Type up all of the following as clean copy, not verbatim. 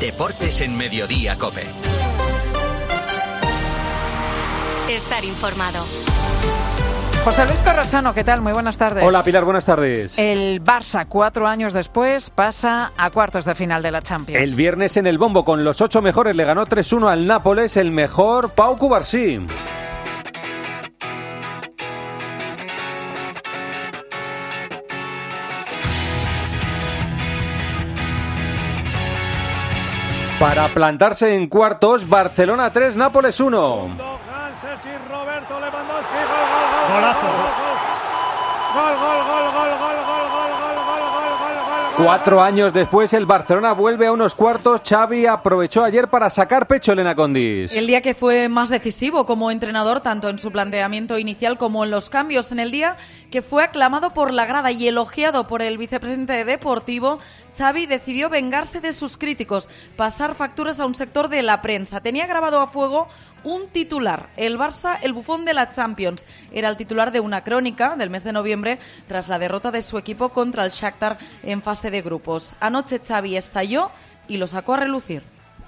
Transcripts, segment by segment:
Deportes en Mediodía COPE. Estar informado. José Luis Corrochano, ¿qué tal? Muy buenas tardes. Hola Pilar, buenas tardes. El Barça, 4 años después, pasa a cuartos de final de la Champions. El viernes en el Bombo, con los 8 mejores, le ganó 3-1 al Nápoles, el mejor Pau Cubarsí. Para plantarse en cuartos, Barcelona 3, Nápoles 1. Roberto Lewandowski, golazo. Gol. 4 años después, el Barcelona vuelve a unos cuartos. Xavi aprovechó ayer para sacar pecho, Elena Condis. El día que fue más decisivo como entrenador, tanto en su planteamiento inicial como en los cambios. En el día que fue aclamado por la grada y elogiado por el vicepresidente deportivo, Xavi decidió vengarse de sus críticos, pasar facturas a un sector de la prensa. Tenía grabado a fuego un titular: el Barça, el bufón de la Champions. Era el titular de una crónica del mes de noviembre tras la derrota de su equipo contra el Shakhtar en fase de grupos. Anoche Xavi estalló y lo sacó a relucir.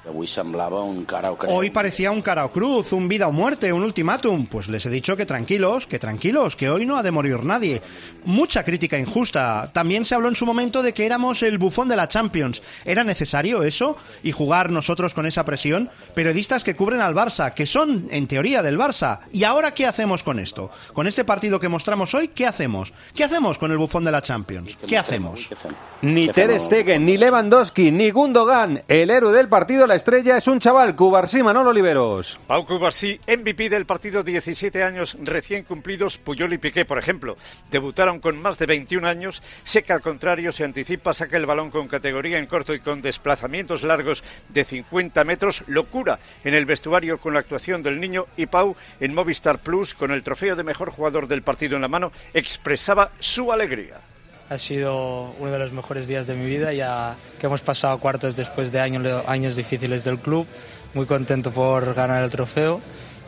Hoy parecía un cara o cruz, un vida o muerte, un ultimátum. Pues les he dicho que tranquilos, que hoy no ha de morir nadie. Mucha crítica injusta. También se habló en su momento de que éramos el bufón de la Champions. ¿Era necesario eso? ¿Y jugar nosotros con esa presión? Periodistas que cubren al Barça, que son, en teoría, del Barça. ¿Y ahora qué hacemos con esto? Con este partido que mostramos hoy, ¿qué hacemos? ¿Qué hacemos con el bufón de la Champions? ¿Qué hacemos? Ni Ter Stegen, ni Lewandowski, ni Gundogan. El héroe del partido, la estrella, es un chaval, Cubarsí, Manolo Oliveros. Pau Cubarsí, MVP del partido, 17 años recién cumplidos. Puyol y Piqué, por ejemplo, debutaron con más de 21 años. Seca, al contrario, se anticipa, saca el balón con categoría en corto y con desplazamientos largos de 50 metros. Locura en el vestuario con la actuación del niño. Y Pau, en Movistar Plus, con el trofeo de mejor jugador del partido en la mano, expresaba su alegría. Ha sido uno de los mejores días de mi vida, ya que hemos pasado cuartos después de años difíciles del club. Muy contento por ganar el trofeo,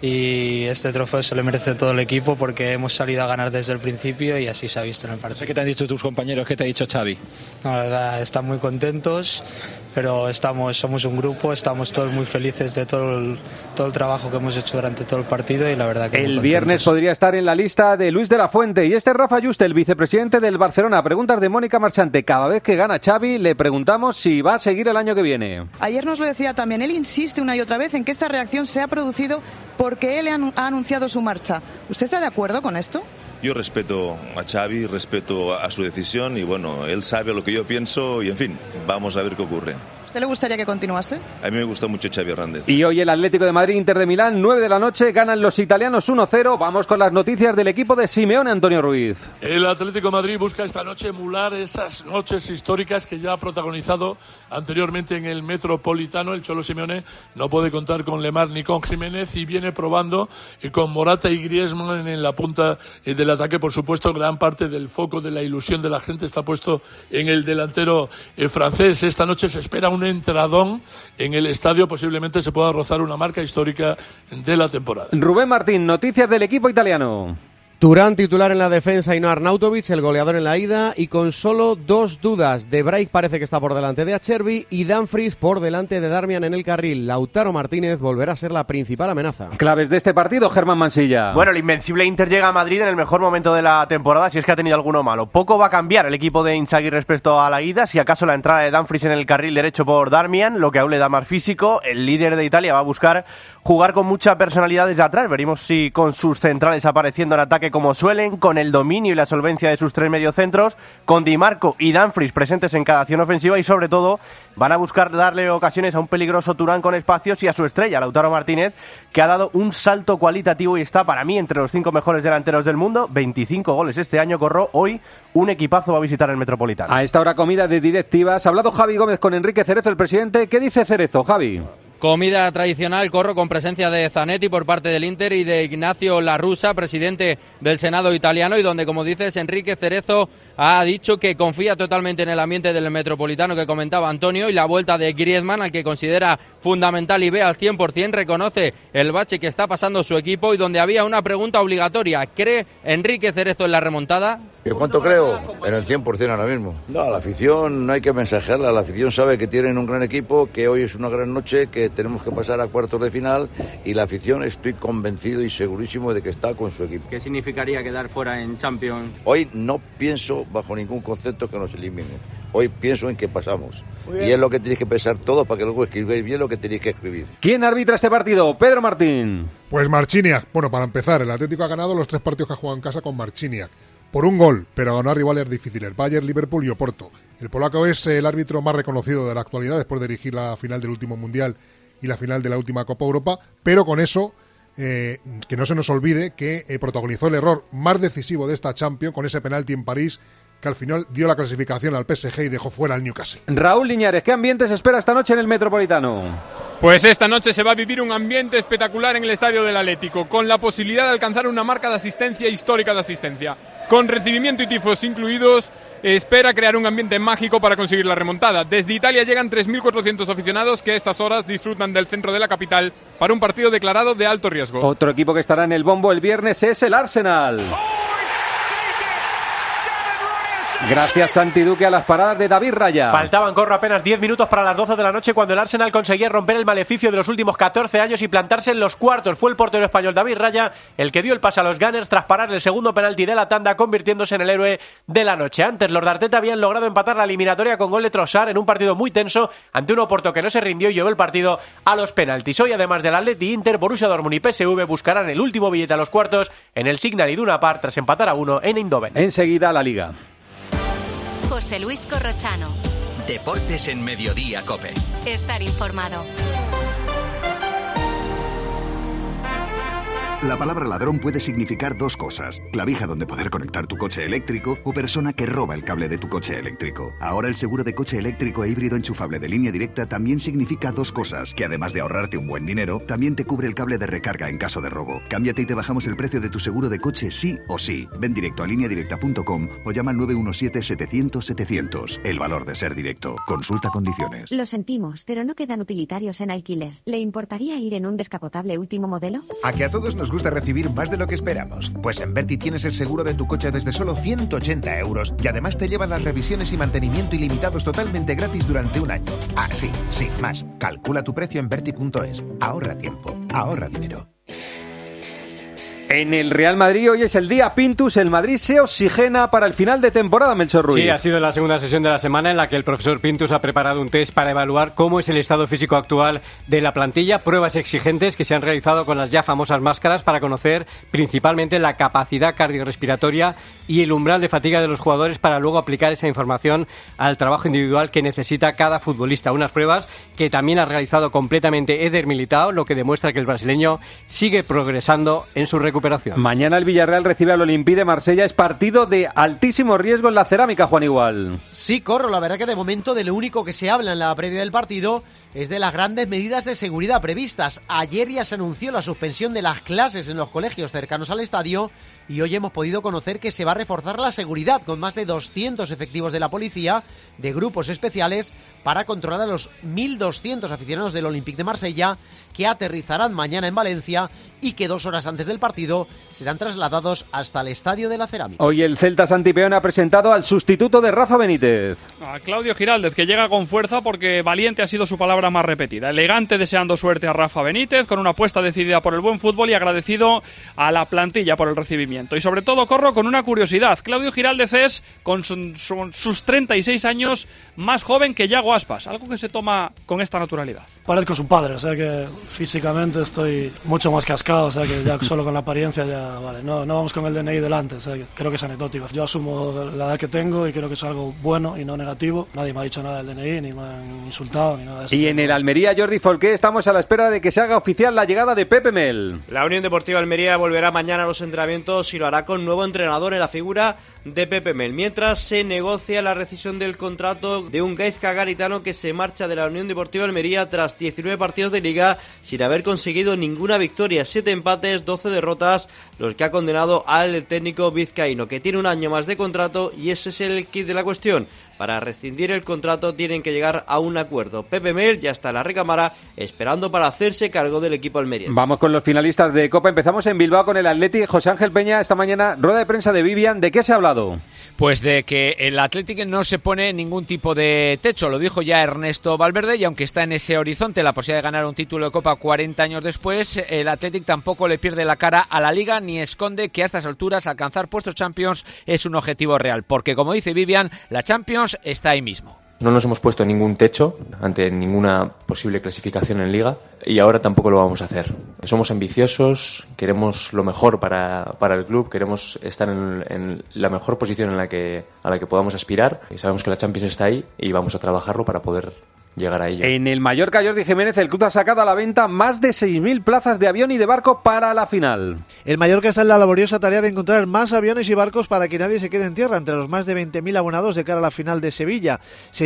y este trofeo se le merece todo el equipo porque hemos salido a ganar desde el principio y así se ha visto en el partido. ¿Qué te han dicho tus compañeros? ¿Qué te ha dicho Xavi? No, la verdad, están muy contentos, pero somos un grupo, estamos todos muy felices de todo el trabajo que hemos hecho durante todo el partido, y la verdad que el viernes podría estar en la lista de Luis de la Fuente. Y este es Rafa Juste, el vicepresidente del Barcelona. Preguntas de Mónica Marchante. Cada vez que gana Xavi le preguntamos si va a seguir el año que viene. Ayer nos lo decía también, él insiste una y otra vez en que esta reacción se ha producido porque él ha anunciado su marcha. ¿Usted está de acuerdo con esto? Yo respeto a Xavi, respeto a su decisión, y bueno, él sabe lo que yo pienso y en fin, vamos a ver qué ocurre. ¿A usted le gustaría que continuase? A mí me gusta mucho Xavi Hernández. Y hoy el Atlético de Madrid, Inter de Milán, 9 de la noche, ganan los italianos 1-0. Vamos con las noticias del equipo de Simeone, Antonio Ruiz. El Atlético de Madrid busca esta noche emular esas noches históricas que ya ha protagonizado anteriormente en el Metropolitano. El Cholo Simeone no puede contar con Lemar ni con Jiménez y viene probando con Morata y Griezmann en la punta del ataque. Por supuesto, gran parte del foco de la ilusión de la gente está puesto en el delantero francés. Esta noche se espera un entradón en el estadio, posiblemente se pueda rozar una marca histórica de la temporada. Rubén Martín, noticias del equipo italiano. Turán titular en la defensa y no Arnautovic, el goleador en la ida, y con solo 2 dudas. De Vrij parece que está por delante de Acerbi y Dumfries por delante de Darmian en el carril. Lautaro Martínez volverá a ser la principal amenaza. Claves de este partido, Germán Mansilla. Bueno, el invencible Inter llega a Madrid en el mejor momento de la temporada, si es que ha tenido alguno malo. Poco va a cambiar el equipo de Inzaghi respecto a la ida, si acaso la entrada de Dumfries en el carril derecho por Darmian, lo que aún le da más físico. El líder de Italia va a buscar jugar con mucha personalidad desde atrás. Veremos si con sus centrales apareciendo en ataque como suelen, con el dominio y la solvencia de sus 3 mediocentros, con Di Marco y Dumfries presentes en cada acción ofensiva, y sobre todo van a buscar darle ocasiones a un peligroso Turán con espacios y a su estrella, Lautaro Martínez, que ha dado un salto cualitativo y está para mí entre los 5 mejores delanteros del mundo. 25 goles este año, Corro. Hoy un equipazo va a visitar el Metropolitano. A esta hora comida de directivas. Ha hablado Javi Gómez con Enrique Cerezo, el presidente. ¿Qué dice Cerezo, Javi? Comida tradicional, Corro, con presencia de Zanetti por parte del Inter y de Ignacio La Russa, presidente del Senado italiano, y donde, como dices, Enrique Cerezo ha dicho que confía totalmente en el ambiente del Metropolitano que comentaba Antonio, y la vuelta de Griezmann, al que considera fundamental y ve al 100%, reconoce el bache que está pasando su equipo, y donde había una pregunta obligatoria: ¿cree Enrique Cerezo en la remontada? ¿Y cuánto creo? En el 100% ahora mismo. No, a la afición no hay que mensajearla, la afición sabe que tienen un gran equipo, que hoy es una gran noche, que tenemos que pasar a cuartos de final y la afición estoy convencido y segurísimo de que está con su equipo. ¿Qué significaría quedar fuera en Champions? Hoy no pienso bajo ningún concepto que nos eliminen, hoy pienso en que pasamos y es lo que tenéis que pensar todos para que luego escribáis bien lo que tenéis que escribir. ¿Quién arbitra este partido? Pedro Martín. Pues Marciniak. Bueno, para empezar, el Atlético ha ganado los 3 partidos que ha jugado en casa con Marciniak. Por un gol, pero ganó a rivales difíciles, Bayern, Liverpool y Oporto. El polaco es el árbitro más reconocido de la actualidad después de dirigir la final del último Mundial y la final de la última Copa Europa, pero con eso, que no se nos olvide que protagonizó el error más decisivo de esta Champions con ese penalti en París que al final dio la clasificación al PSG y dejó fuera al Newcastle. Raúl Liñares, ¿qué ambiente se espera esta noche en el Metropolitano? Pues esta noche se va a vivir un ambiente espectacular en el estadio del Atlético, con la posibilidad de alcanzar una marca de asistencia histórica de asistencia. Con recibimiento y tifos incluidos, espera crear un ambiente mágico para conseguir la remontada. Desde Italia llegan 3.400 aficionados que a estas horas disfrutan del centro de la capital para un partido declarado de alto riesgo. Otro equipo que estará en el bombo el viernes es el Arsenal. Gracias, Santi Duque, a las paradas de David Raya. Faltaban, Corro, apenas 10 minutos para las 12 de la noche cuando el Arsenal conseguía romper el maleficio de los últimos 14 años y plantarse en los cuartos. Fue el portero español David Raya el que dio el pase a los Gunners tras parar el segundo penalti de la tanda, convirtiéndose en el héroe de la noche. Antes, los de Arteta habían logrado empatar la eliminatoria con gol de Trossard en un partido muy tenso ante un Oporto que no se rindió y llevó el partido a los penaltis. Hoy, además del Atleti, Inter, Borussia Dortmund y PSV buscarán el último billete a los cuartos en el Signal Iduna Park tras empatar a 1 en Eindhoven. Enseguida la Liga. José Luis Corrochano. Deportes en Mediodía, COPE. Estar informado. La palabra ladrón puede significar 2 cosas: clavija donde poder conectar tu coche eléctrico o persona que roba el cable de tu coche eléctrico. Ahora el seguro de coche eléctrico e híbrido enchufable de Línea Directa también significa 2 cosas, que además de ahorrarte un buen dinero, también te cubre el cable de recarga en caso de robo. Cámbiate y te bajamos el precio de tu seguro de coche sí o sí. Ven directo a lineadirecta.com o llama al 917-700-700. El valor de ser directo. Consulta condiciones. Lo sentimos, pero no quedan utilitarios en alquiler. ¿Le importaría ir en un descapotable último modelo? A que a todos nos gusta recibir más de lo que esperamos. Pues en Berti tienes el seguro de tu coche desde solo 180 euros y además te llevan las revisiones y mantenimiento ilimitados totalmente gratis durante un año. Ah, sí, más. Calcula tu precio en Berti.es. Ahorra tiempo, ahorra dinero. En el Real Madrid hoy es el día Pintus, el Madrid se oxigena para el final de temporada, Melchor Ruiz. Sí, ha sido la segunda sesión de la semana en la que el profesor Pintus ha preparado un test para evaluar cómo es el estado físico actual de la plantilla, pruebas exigentes que se han realizado con las ya famosas máscaras para conocer principalmente la capacidad cardiorrespiratoria y el umbral de fatiga de los jugadores para luego aplicar esa información al trabajo individual que necesita cada futbolista. Unas pruebas que también ha realizado completamente Eder Militao, lo que demuestra que el brasileño sigue progresando en su recuperación. Mañana el Villarreal recibe al Olympique de Marsella. Es partido de altísimo riesgo en la cerámica, Juan Igual. Sí, Corro, la verdad que de momento de lo único que se habla en la previa del partido es de las grandes medidas de seguridad previstas. Ayer ya se anunció la suspensión de las clases en los colegios cercanos al estadio y hoy hemos podido conocer que se va a reforzar la seguridad con más de 200 efectivos de la policía, de grupos especiales, para controlar a los 1.200 aficionados del Olympique de Marsella que aterrizarán mañana en Valencia y que 2 horas antes del partido serán trasladados hasta el Estadio de la Cerámica. Hoy el Celta Santipeón ha presentado al sustituto de Rafa Benítez. A Claudio Giraldez, que llega con fuerza porque valiente ha sido su palabra más repetida. Elegante, deseando suerte a Rafa Benítez, con una apuesta decidida por el buen fútbol y agradecido a la plantilla por el recibimiento. Y sobre todo, Corro, con una curiosidad. Claudio Giraldez es, con sus 36 años, más joven que Yago Aspas, algo que se toma con esta naturalidad. Parezco su padre, o sea que físicamente estoy mucho más cascado, o sea que ya solo con la apariencia ya vale. No vamos con el DNI delante, o sea que creo que es anecdótico. Yo asumo la edad que tengo y creo que es algo bueno y no negativo. Nadie me ha dicho nada del DNI, ni me han insultado, ni nada de eso. Y en el Almería, Jordi Folqué, estamos a la espera de que se haga oficial la llegada de Pepe Mel. La Unión Deportiva Almería volverá mañana a los entrenamientos y lo hará con nuevo entrenador en la figura de Pepe Mel, mientras se negocia la rescisión del contrato de un Gaizka Garitano que se marcha de la Unión Deportiva Almería tras 19 partidos de Liga sin haber conseguido ninguna victoria, 7 empates, 12 derrotas, los que ha condenado al técnico vizcaíno, que tiene un año más de contrato y ese es el kit de la cuestión. Para rescindir el contrato tienen que llegar a un acuerdo. Pepe Mel Miquel ya está en la recámara esperando para hacerse cargo del equipo almeriense. Vamos con los finalistas de Copa. Empezamos en Bilbao con el Athletic. José Ángel Peña, esta mañana, rueda de prensa de Vivian. ¿De qué se ha hablado? Pues de que el Athletic no se pone ningún tipo de techo, lo dijo ya Ernesto Valverde, y aunque está en ese horizonte la posibilidad de ganar un título de Copa 40 años después, el Athletic tampoco le pierde la cara a la Liga ni esconde que a estas alturas alcanzar puestos Champions es un objetivo real, porque como dice Vivian, la Champions está ahí mismo. No nos hemos puesto ningún techo ante ninguna posible clasificación en Liga y ahora tampoco lo vamos a hacer. Somos ambiciosos, queremos lo mejor para el club, queremos estar en la mejor posición a la que podamos aspirar. Y sabemos que la Champions está ahí y vamos a trabajarlo para poder llegar a ello. En el Mallorca, Jordi Jiménez, el club ha sacado a la venta más de 6.000 plazas de avión y de barco para la final. El Mallorca está en la laboriosa tarea de encontrar más aviones y barcos para que nadie se quede en tierra entre los más de 20.000 abonados de cara a la final de Sevilla.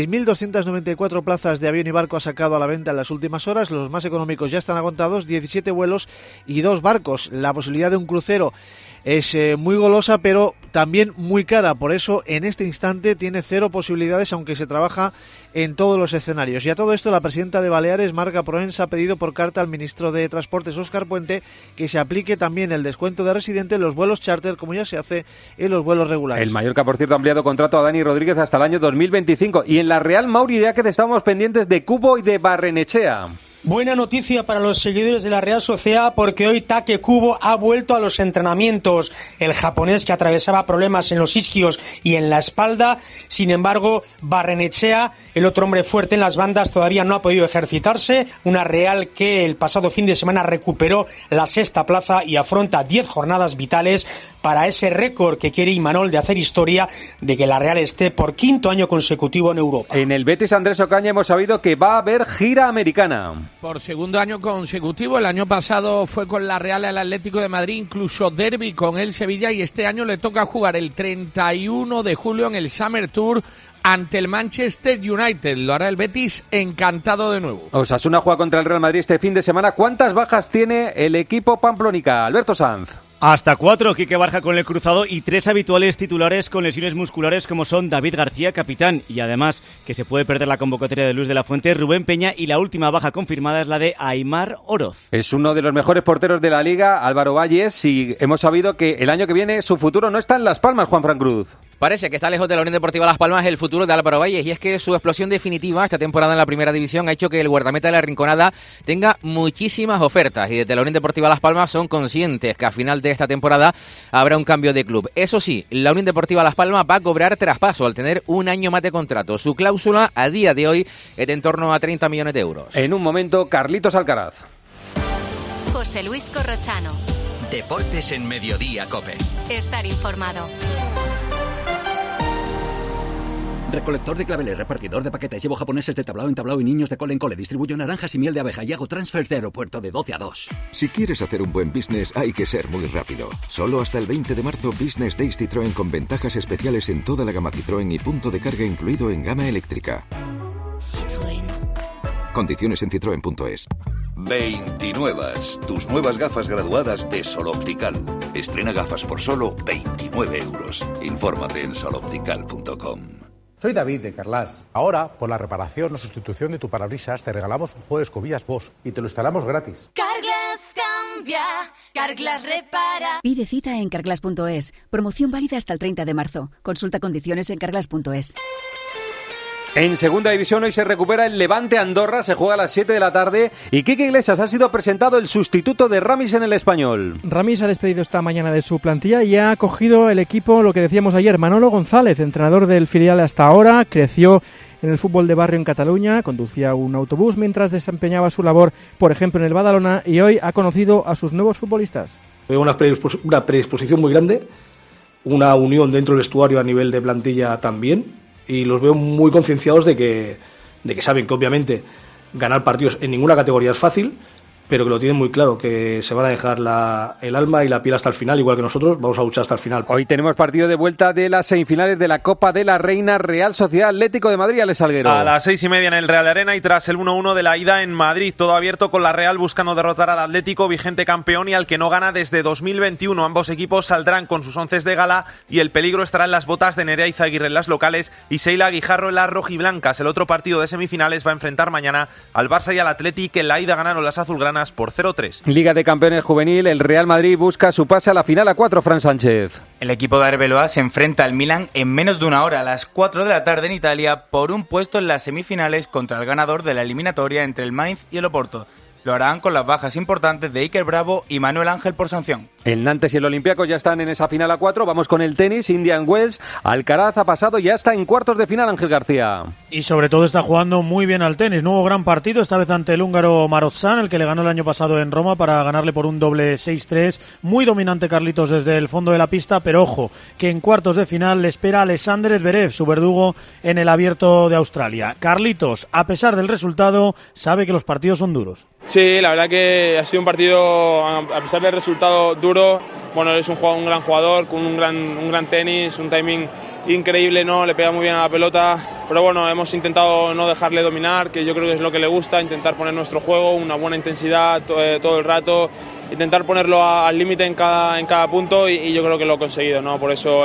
6.294 plazas de avión y barco ha sacado a la venta en las últimas horas. Los más económicos ya están agotados, 17 vuelos y 2 barcos. La posibilidad de un crucero es muy golosa, pero también muy cara. Por eso, en este instante tiene 0 posibilidades, aunque se trabaja en todos los escenarios. Y a todo esto, la presidenta de Baleares, Marga Proença, ha pedido por carta al ministro de Transportes, Óscar Puente, que se aplique también el descuento de residente en los vuelos charter, como ya se hace en los vuelos regulares. El Mallorca, por cierto, ha ampliado contrato a Dani Rodríguez hasta el año 2025. Y en la Real, Mauri Iriáquez, estamos pendientes de Kubo y de Barrenechea. Buena noticia para los seguidores de la Real Sociedad, porque hoy Take Kubo ha vuelto a los entrenamientos. El japonés, que atravesaba problemas en los isquios y en la espalda. Sin embargo, Barrenechea, el otro hombre fuerte en las bandas, todavía no ha podido ejercitarse. Una Real que el pasado fin de semana recuperó la 6ª plaza y afronta 10 jornadas vitales para ese récord que quiere Imanol de hacer historia, de que la Real esté por 5º año consecutivo en Europa. En el Betis, Andrés Ocaña, hemos sabido que va a haber gira americana. Por 2º año consecutivo. El año pasado fue con la Real el Atlético de Madrid, incluso derbi con el Sevilla, y este año le toca jugar el 31 de julio en el Summer Tour ante el Manchester United. Lo hará el Betis encantado de nuevo. Osasuna juega contra el Real Madrid este fin de semana. ¿Cuántas bajas tiene el equipo pamplónica? Alberto Sanz. Hasta 4, Quique Barja con el cruzado y 3 habituales titulares con lesiones musculares como son David García, capitán, y además que se puede perder la convocatoria de Luis de la Fuente, Rubén Peña, y la última baja confirmada es la de Aimar Oroz. Es uno de los mejores porteros de la Liga, Álvaro Valles, y hemos sabido que el año que viene su futuro no está en Las Palmas, Juanfran Cruz. Parece que está lejos de la Unión Deportiva Las Palmas el futuro de Álvaro Valles, y es que su explosión definitiva esta temporada en la primera división ha hecho que el guardameta de la Rinconada tenga muchísimas ofertas, y desde la Unión Deportiva Las Palmas son conscientes que a final de esta temporada habrá un cambio de club. Eso sí, la Unión Deportiva Las Palmas va a cobrar traspaso al tener un año más de contrato. Su cláusula a día de hoy es de en torno a 30 millones de euros. En un momento, Carlitos Alcaraz. José Luis Corrochano. Deportes en Mediodía COPE. Estar informado. Recolector de claveles, repartidor de paquetes, llevo japoneses de tablao en tablao y niños de cole en cole, distribuyo naranjas y miel de abeja y hago transfer de aeropuerto de 12 a 2. Si quieres hacer un buen business hay que ser muy rápido. Solo hasta el 20 de marzo Business Days Citroën con ventajas especiales en toda la gama Citroën y punto de carga incluido en gama eléctrica. Citroën. Condiciones en citroen.es. 29. Tus nuevas gafas graduadas de Sol Optical. Estrena gafas por solo 29 euros. Infórmate en soloptical.com. Soy David de Carlas. Ahora, por la reparación o sustitución de tu parabrisas, te regalamos un juego de escobillas Bosch y te lo instalamos gratis. Carglass cambia, Carglass repara. Pide cita en carglass.es. Promoción válida hasta el 30 de marzo. Consulta condiciones en carglass.es. En segunda división hoy se recupera el Levante Andorra, se juega a las 7 de la tarde y Quique Iglesias ha sido presentado el sustituto de Ramis en el Español. Ramis ha despedido esta mañana de su plantilla y ha acogido el equipo, lo que decíamos ayer, Manolo González, entrenador del filial hasta ahora, creció en el fútbol de barrio en Cataluña, conducía un autobús mientras desempeñaba su labor, por ejemplo, en el Badalona, y hoy ha conocido a sus nuevos futbolistas. Veo una predisposición muy grande, una unión dentro del vestuario a nivel de plantilla también, y los veo muy concienciados de que saben que obviamente ganar partidos en ninguna categoría es fácil, pero que lo tienen muy claro, que se van a dejar el alma y la piel hasta el final, igual que nosotros, vamos a luchar hasta el final. Hoy tenemos partido de vuelta de las semifinales de la Copa de la Reina, Real Sociedad Atlético de Madrid, Alex Salguero. A las 6:30 en el Real Arena y tras el 1-1 de la ida en Madrid, todo abierto con la Real buscando derrotar al Atlético, vigente campeón y al que no gana desde 2021. Ambos equipos saldrán con sus onces de gala y el peligro estará en las botas de Nerea Izaguirre en las locales y Sheila Guijarro en las rojiblancas. El otro partido de semifinales va a enfrentar mañana al Barça y al Athletic, que en la ida ganaron las azulgranas por 0-3. Liga de Campeones Juvenil, el Real Madrid busca su pase a la final a 4, Fran Sánchez. El equipo de Arbeloa se enfrenta al Milan en menos de una hora, a las 4 de la tarde en Italia, por un puesto en las semifinales contra el ganador de la eliminatoria entre el Mainz y el Oporto. Lo harán con las bajas importantes de Iker Bravo y Manuel Ángel por sanción. El Nantes y el Olympiacos ya están en esa final a 4. Vamos con el tenis, Indian Wells. Alcaraz ha pasado, ya está en cuartos de final, Ángel García. Y sobre todo está jugando muy bien al tenis. Nuevo gran partido, esta vez ante el húngaro Marozsan, el que le ganó el año pasado en Roma para ganarle por un doble 6-3. Muy dominante Carlitos desde el fondo de la pista, pero ojo, que en cuartos de final le espera Alexander Zverev, su verdugo en el Abierto de Australia. Carlitos, a pesar del resultado, sabe que los partidos son duros. Sí, la verdad que ha sido un partido, a pesar del resultado duro. Bueno, es un gran jugador, con un gran tenis, un timing increíble, ¿no? Le pega muy bien a la pelota, pero bueno, hemos intentado no dejarle dominar, que yo creo que es lo que le gusta, intentar poner nuestro juego, una buena intensidad todo el rato, intentar ponerlo al límite en cada punto y yo creo que lo he conseguido, ¿no? Por eso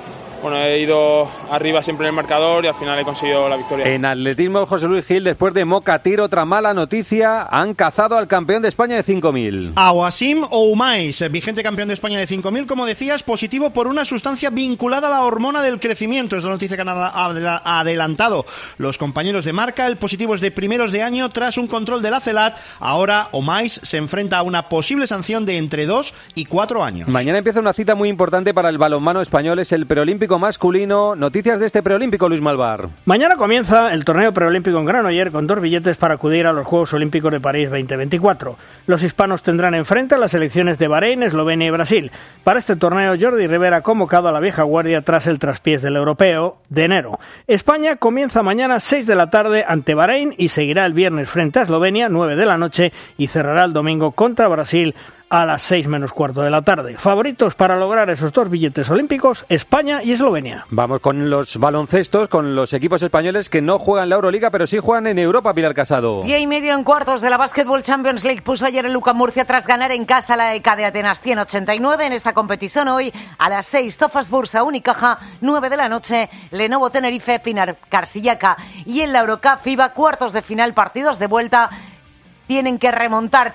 he ido arriba siempre en el marcador y al final he conseguido la victoria. En atletismo, José Luis Gil, después de Mocatir, otra mala noticia, han cazado al campeón de España de 5.000. A Wasim Oumais, vigente campeón de España de 5.000, como decías, positivo por una sustancia vinculada a la hormona del crecimiento. Es la noticia que han adelantado los compañeros de marca. El positivo es de primeros de año tras un control de la CELAT. Ahora Oumais se enfrenta a una posible sanción de entre 2 y 4 años. Mañana empieza una cita muy importante para el balonmano español, es el preolímpico masculino. Noticias de este preolímpico, Luis Malvar. Mañana comienza el torneo preolímpico en Granollers con 2 billetes para acudir a los Juegos Olímpicos de París 2024. Los hispanos tendrán enfrente a las selecciones de Bahrein, Eslovenia y Brasil. Para este torneo, Jordi Rivera ha convocado a la vieja guardia tras el traspiés del europeo de enero. España comienza mañana 6 de la tarde ante Bahrein y seguirá el viernes frente a Eslovenia 9 de la noche y cerrará el domingo contra Brasil a las 6 menos cuarto de la tarde. Favoritos para lograr esos 2 billetes olímpicos, España y Eslovenia. Vamos con los baloncestos, con los equipos españoles que no juegan la Euroliga, pero sí juegan en Europa, Pilar Casado. 10:30 en cuartos de la Basketball Champions League. Puso ayer el UCAM Murcia tras ganar en casa la ECA de Atenas 100-89. En esta competición hoy a las 6, Tofas Bursa Unicaja, 9 de la noche, Lenovo Tenerife, Pinar Carsillaca. Y en la Eurocup FIBA, cuartos de final, partidos de vuelta. Tienen que remontar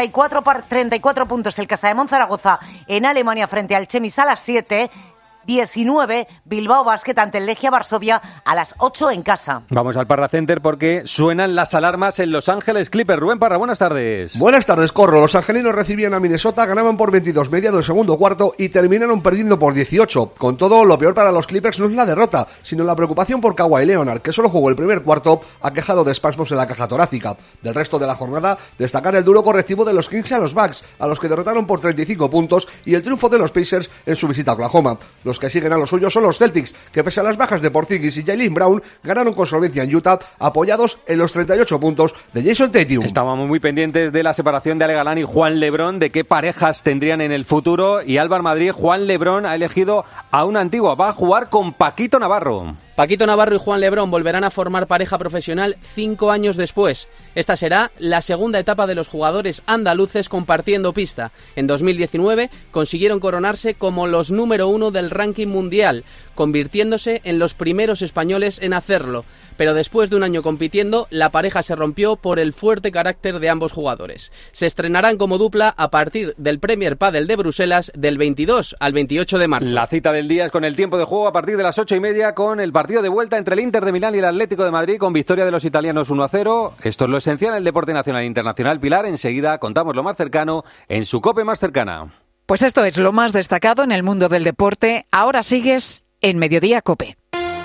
34 puntos el Casademont Zaragoza en Alemania frente al Chemis a las 7. 19, Bilbao Basket ante el Legia Varsovia a las 8 en casa. Vamos al Parra Center porque suenan las alarmas en Los Ángeles Clippers. Rubén Parra, buenas tardes. Buenas tardes, Corro. Los angelinos recibían a Minnesota, ganaban por 22 mediado el segundo cuarto y terminaron perdiendo por 18. Con todo, lo peor para los Clippers no es la derrota, sino la preocupación por Kawhi Leonard, que solo jugó el primer cuarto, aquejado de espasmos en la caja torácica. Del resto de la jornada, destacar el duro correctivo de los Kings a los Bucks, a los que derrotaron por 35 puntos, y el triunfo de los Pacers en su visita a Oklahoma. Los que siguen a los suyos son los Celtics, que pese a las bajas de Porzingis y Jaylen Brown, ganaron con solvencia en Utah, apoyados en los 38 puntos de Jason Tatum. Estábamos muy pendientes de la separación de Ale Galán y Juan Lebrón, de qué parejas tendrían en el futuro, y Álvaro Madrid, Juan Lebrón ha elegido a una antigua, va a jugar con Paquito Navarro. Paquito Navarro y Juan Lebrón volverán a formar pareja profesional 5 años después. Esta será la segunda etapa de los jugadores andaluces compartiendo pista. En 2019 consiguieron coronarse como los número 1 del ranking mundial, convirtiéndose en los primeros españoles en hacerlo. Pero después de un año compitiendo, la pareja se rompió por el fuerte carácter de ambos jugadores. Se estrenarán como dupla a partir del Premier Padel de Bruselas del 22 al 28 de marzo. La cita del día es con el tiempo de juego a partir de las 8:30 con el partido de vuelta entre el Inter de Milán y el Atlético de Madrid con victoria de los italianos 1-0. Esto es lo esencial en el deporte nacional e internacional. Pilar, enseguida contamos lo más cercano en su COPE más cercana. Pues esto es lo más destacado en el mundo del deporte. Ahora sigues en Mediodía COPE.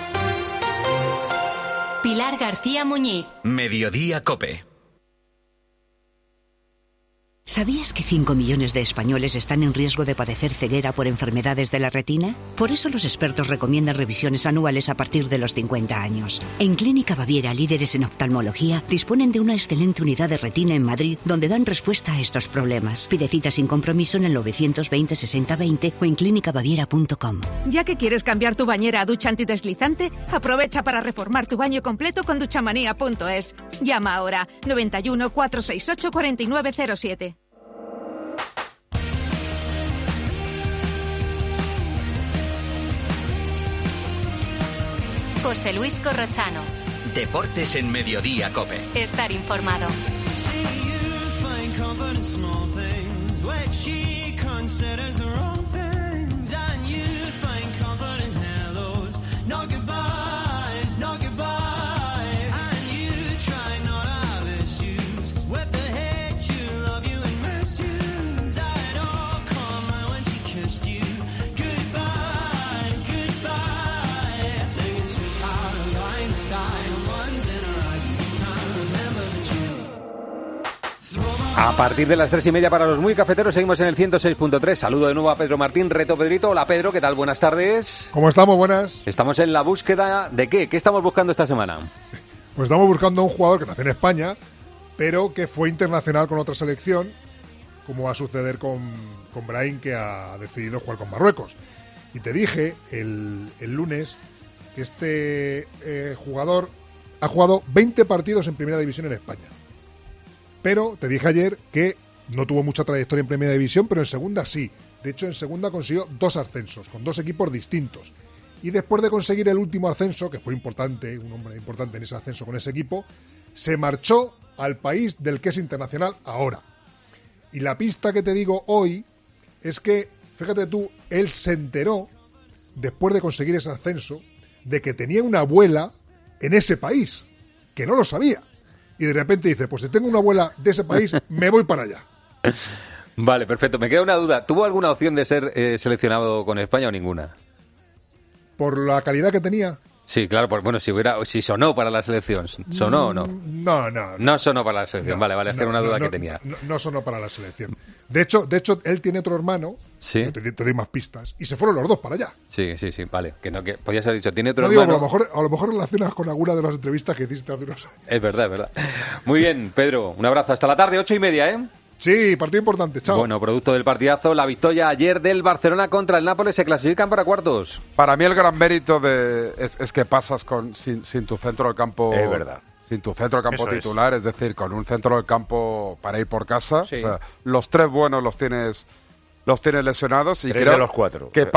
Pilar García Muñiz. Mediodía COPE. ¿Sabías que 5 millones de españoles están en riesgo de padecer ceguera por enfermedades de la retina? Por eso los expertos recomiendan revisiones anuales a partir de los 50 años. En Clínica Baviera, líderes en oftalmología, disponen de una excelente unidad de retina en Madrid donde dan respuesta a estos problemas. Pide cita sin compromiso en el 920 60 20 o en clinicabaviera.com. Ya que quieres cambiar tu bañera a ducha antideslizante, aprovecha para reformar tu baño completo con duchamanía.es. Llama ahora 91 468 4907. José Luis Corrochano. Deportes en Mediodía COPE. Estar informado. A partir de las 3:30 para los muy cafeteros seguimos en el 106.3. Saludo de nuevo a Pedro Martín, reto Pedrito. Hola Pedro, ¿qué tal? Buenas tardes. ¿Cómo estamos? Buenas. Estamos en la búsqueda de ¿qué? ¿Qué estamos buscando esta semana? Pues estamos buscando a un jugador que nació en España, pero que fue internacional con otra selección, como va a suceder con Brahim, que ha decidido jugar con Marruecos. Y te dije el lunes que este jugador ha jugado 20 partidos en Primera División en España. Pero te dije ayer que no tuvo mucha trayectoria en Primera División, pero en Segunda sí. De hecho, en Segunda consiguió 2 ascensos, con 2 equipos distintos. Y después de conseguir el último ascenso, que fue importante, un hombre importante en ese ascenso con ese equipo, se marchó al país del que es internacional ahora. Y la pista que te digo hoy es que, fíjate tú, él se enteró, después de conseguir ese ascenso, de que tenía una abuela en ese país, que no lo sabía. Y de repente dice, pues si tengo una abuela de ese país, me voy para allá. Vale, perfecto. Me queda una duda. ¿Tuvo alguna opción de ser seleccionado con España o ninguna? ¿Por la calidad que tenía? Sí, claro. Bueno, si sonó para la selección. ¿Sonó o no? No sonó para la selección. Vale, es que era una duda que tenía. No sonó para la selección. De hecho, él tiene otro hermano. Sí. Te doy más pistas. Y se fueron los dos para allá. Sí, vale. Que podías haber dicho, tiene otro hermano. Digo, a lo mejor relacionas con alguna de las entrevistas que hiciste hace unos años. Es verdad. Muy bien, Pedro. Un abrazo. Hasta la tarde, 8:30, ¿eh? Sí, partido importante, chao. Bueno, producto del partidazo, la victoria ayer del Barcelona contra el Nápoles, se clasifican para cuartos. Para mí el gran mérito es que pasas sin tu centro del campo. Es verdad. Sin tu centro del campo Eso titular, es decir, con un centro del campo para ir por casa. Sí. O sea, los 3 buenos los tienes lesionados y 3 creo de los 4. que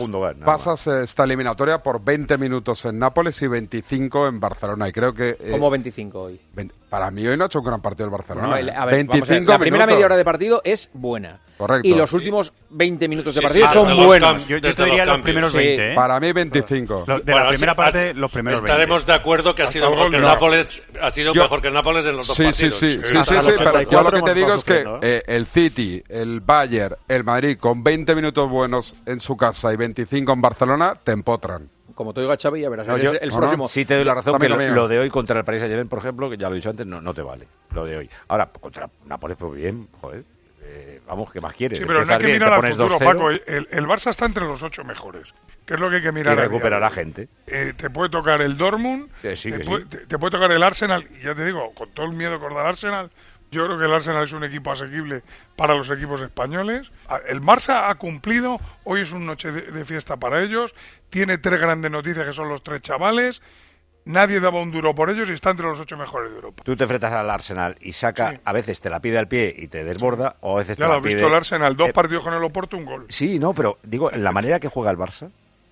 pasas esta eliminatoria por 20 minutos en Nápoles y 25 en Barcelona. Y creo que ¿Cómo 25 hoy? Para mí hoy no ha hecho un gran partido el Barcelona. No, a ver, 25 la minutos. primera media hora de partido es buena. Correcto. Y los últimos 20 minutos de partido son buenos. Yo te diría los primeros 20. Para mí 25. De la primera parte, los primeros 20. Estaremos de acuerdo que ha sido mejor que el Nápoles, mejor que el Nápoles en los dos partidos. Sí, pero yo lo que te digo es que el City, el Bayern, el Madrid, con 20 minutos buenos en su casa y 25 en Barcelona, te empotran. Como te digo a Xavi, ya verás. El próximo. Sí te doy la razón que lo de hoy contra el Paris Saint-Germain, por ejemplo, que ya lo he dicho antes, no te vale. Lo de hoy. Ahora, contra Nápoles, pues bien, joder. Vamos, ¿qué más quieres? Sí, pero no hay que mirar al futuro, Paco. El Barça está entre los 8 mejores, que es lo que hay que mirar. Y recuperará gente. Te puede tocar el Dortmund, te puede tocar el Arsenal, y ya te digo, con todo el miedo que os da el Arsenal, yo creo que el Arsenal es un equipo asequible para los equipos españoles. El Barça ha cumplido, hoy es una noche de fiesta para ellos, tiene 3 grandes noticias que son los 3 chavales. Nadie daba un duro por ellos y está entre los 8 mejores de Europa. Tú te enfrentas al Arsenal y a veces te la pide al pie y te desborda, o a veces ya te la pide... pide... Ya lo has visto el Arsenal, 2 partidos con el Oporto, un gol. Sí, no, pero digo, en la manera que juega el Barça...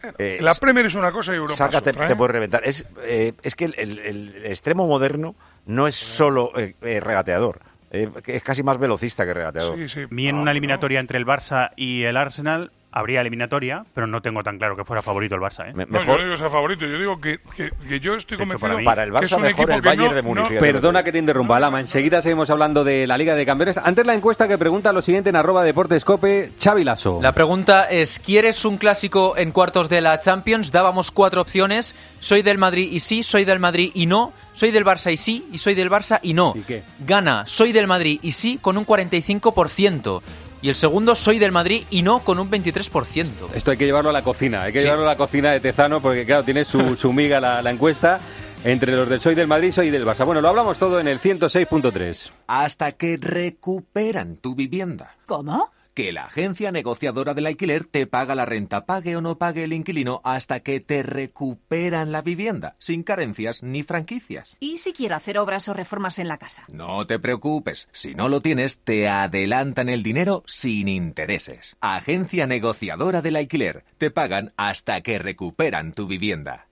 la Premier es una cosa y Europa es otra, te puede reventar. Es que el extremo moderno no es solo regateador. Es casi más velocista que regateador. A mí en una eliminatoria entre el Barça y el Arsenal habría eliminatoria, pero no tengo tan claro que fuera favorito el Barça. No, yo no digo que sea favorito, yo digo que yo estoy convencido para el Barça que es un mejor equipo el Bayern de Múnich. Perdona que te interrumpa, Lama. Enseguida seguimos hablando de la Liga de Campeones. Antes la encuesta que pregunta lo siguiente en @deportescope, Xavi Lasso. La pregunta es, ¿quieres un clásico en cuartos de la Champions? Dábamos 4 opciones. Soy del Madrid y sí, soy del Madrid y no. Soy del Barça y sí, y soy del Barça y no. ¿Y qué? Gana, soy del Madrid y sí, con un 45%. Y el segundo, soy del Madrid y no, con un 23%. Esto hay que llevarlo a la cocina, llevarlo a la cocina de Tezano, porque claro, tiene su miga la encuesta entre los del soy del Madrid y soy del Barça. Bueno, lo hablamos todo en el 106.3. Hasta que recuperan tu vivienda. ¿Cómo? Que la agencia negociadora del alquiler te paga la renta, pague o no pague el inquilino, hasta que te recuperan la vivienda, sin carencias ni franquicias. ¿Y si quiero hacer obras o reformas en la casa? No te preocupes, si no lo tienes, te adelantan el dinero sin intereses. Agencia negociadora del alquiler, te pagan hasta que recuperan tu vivienda.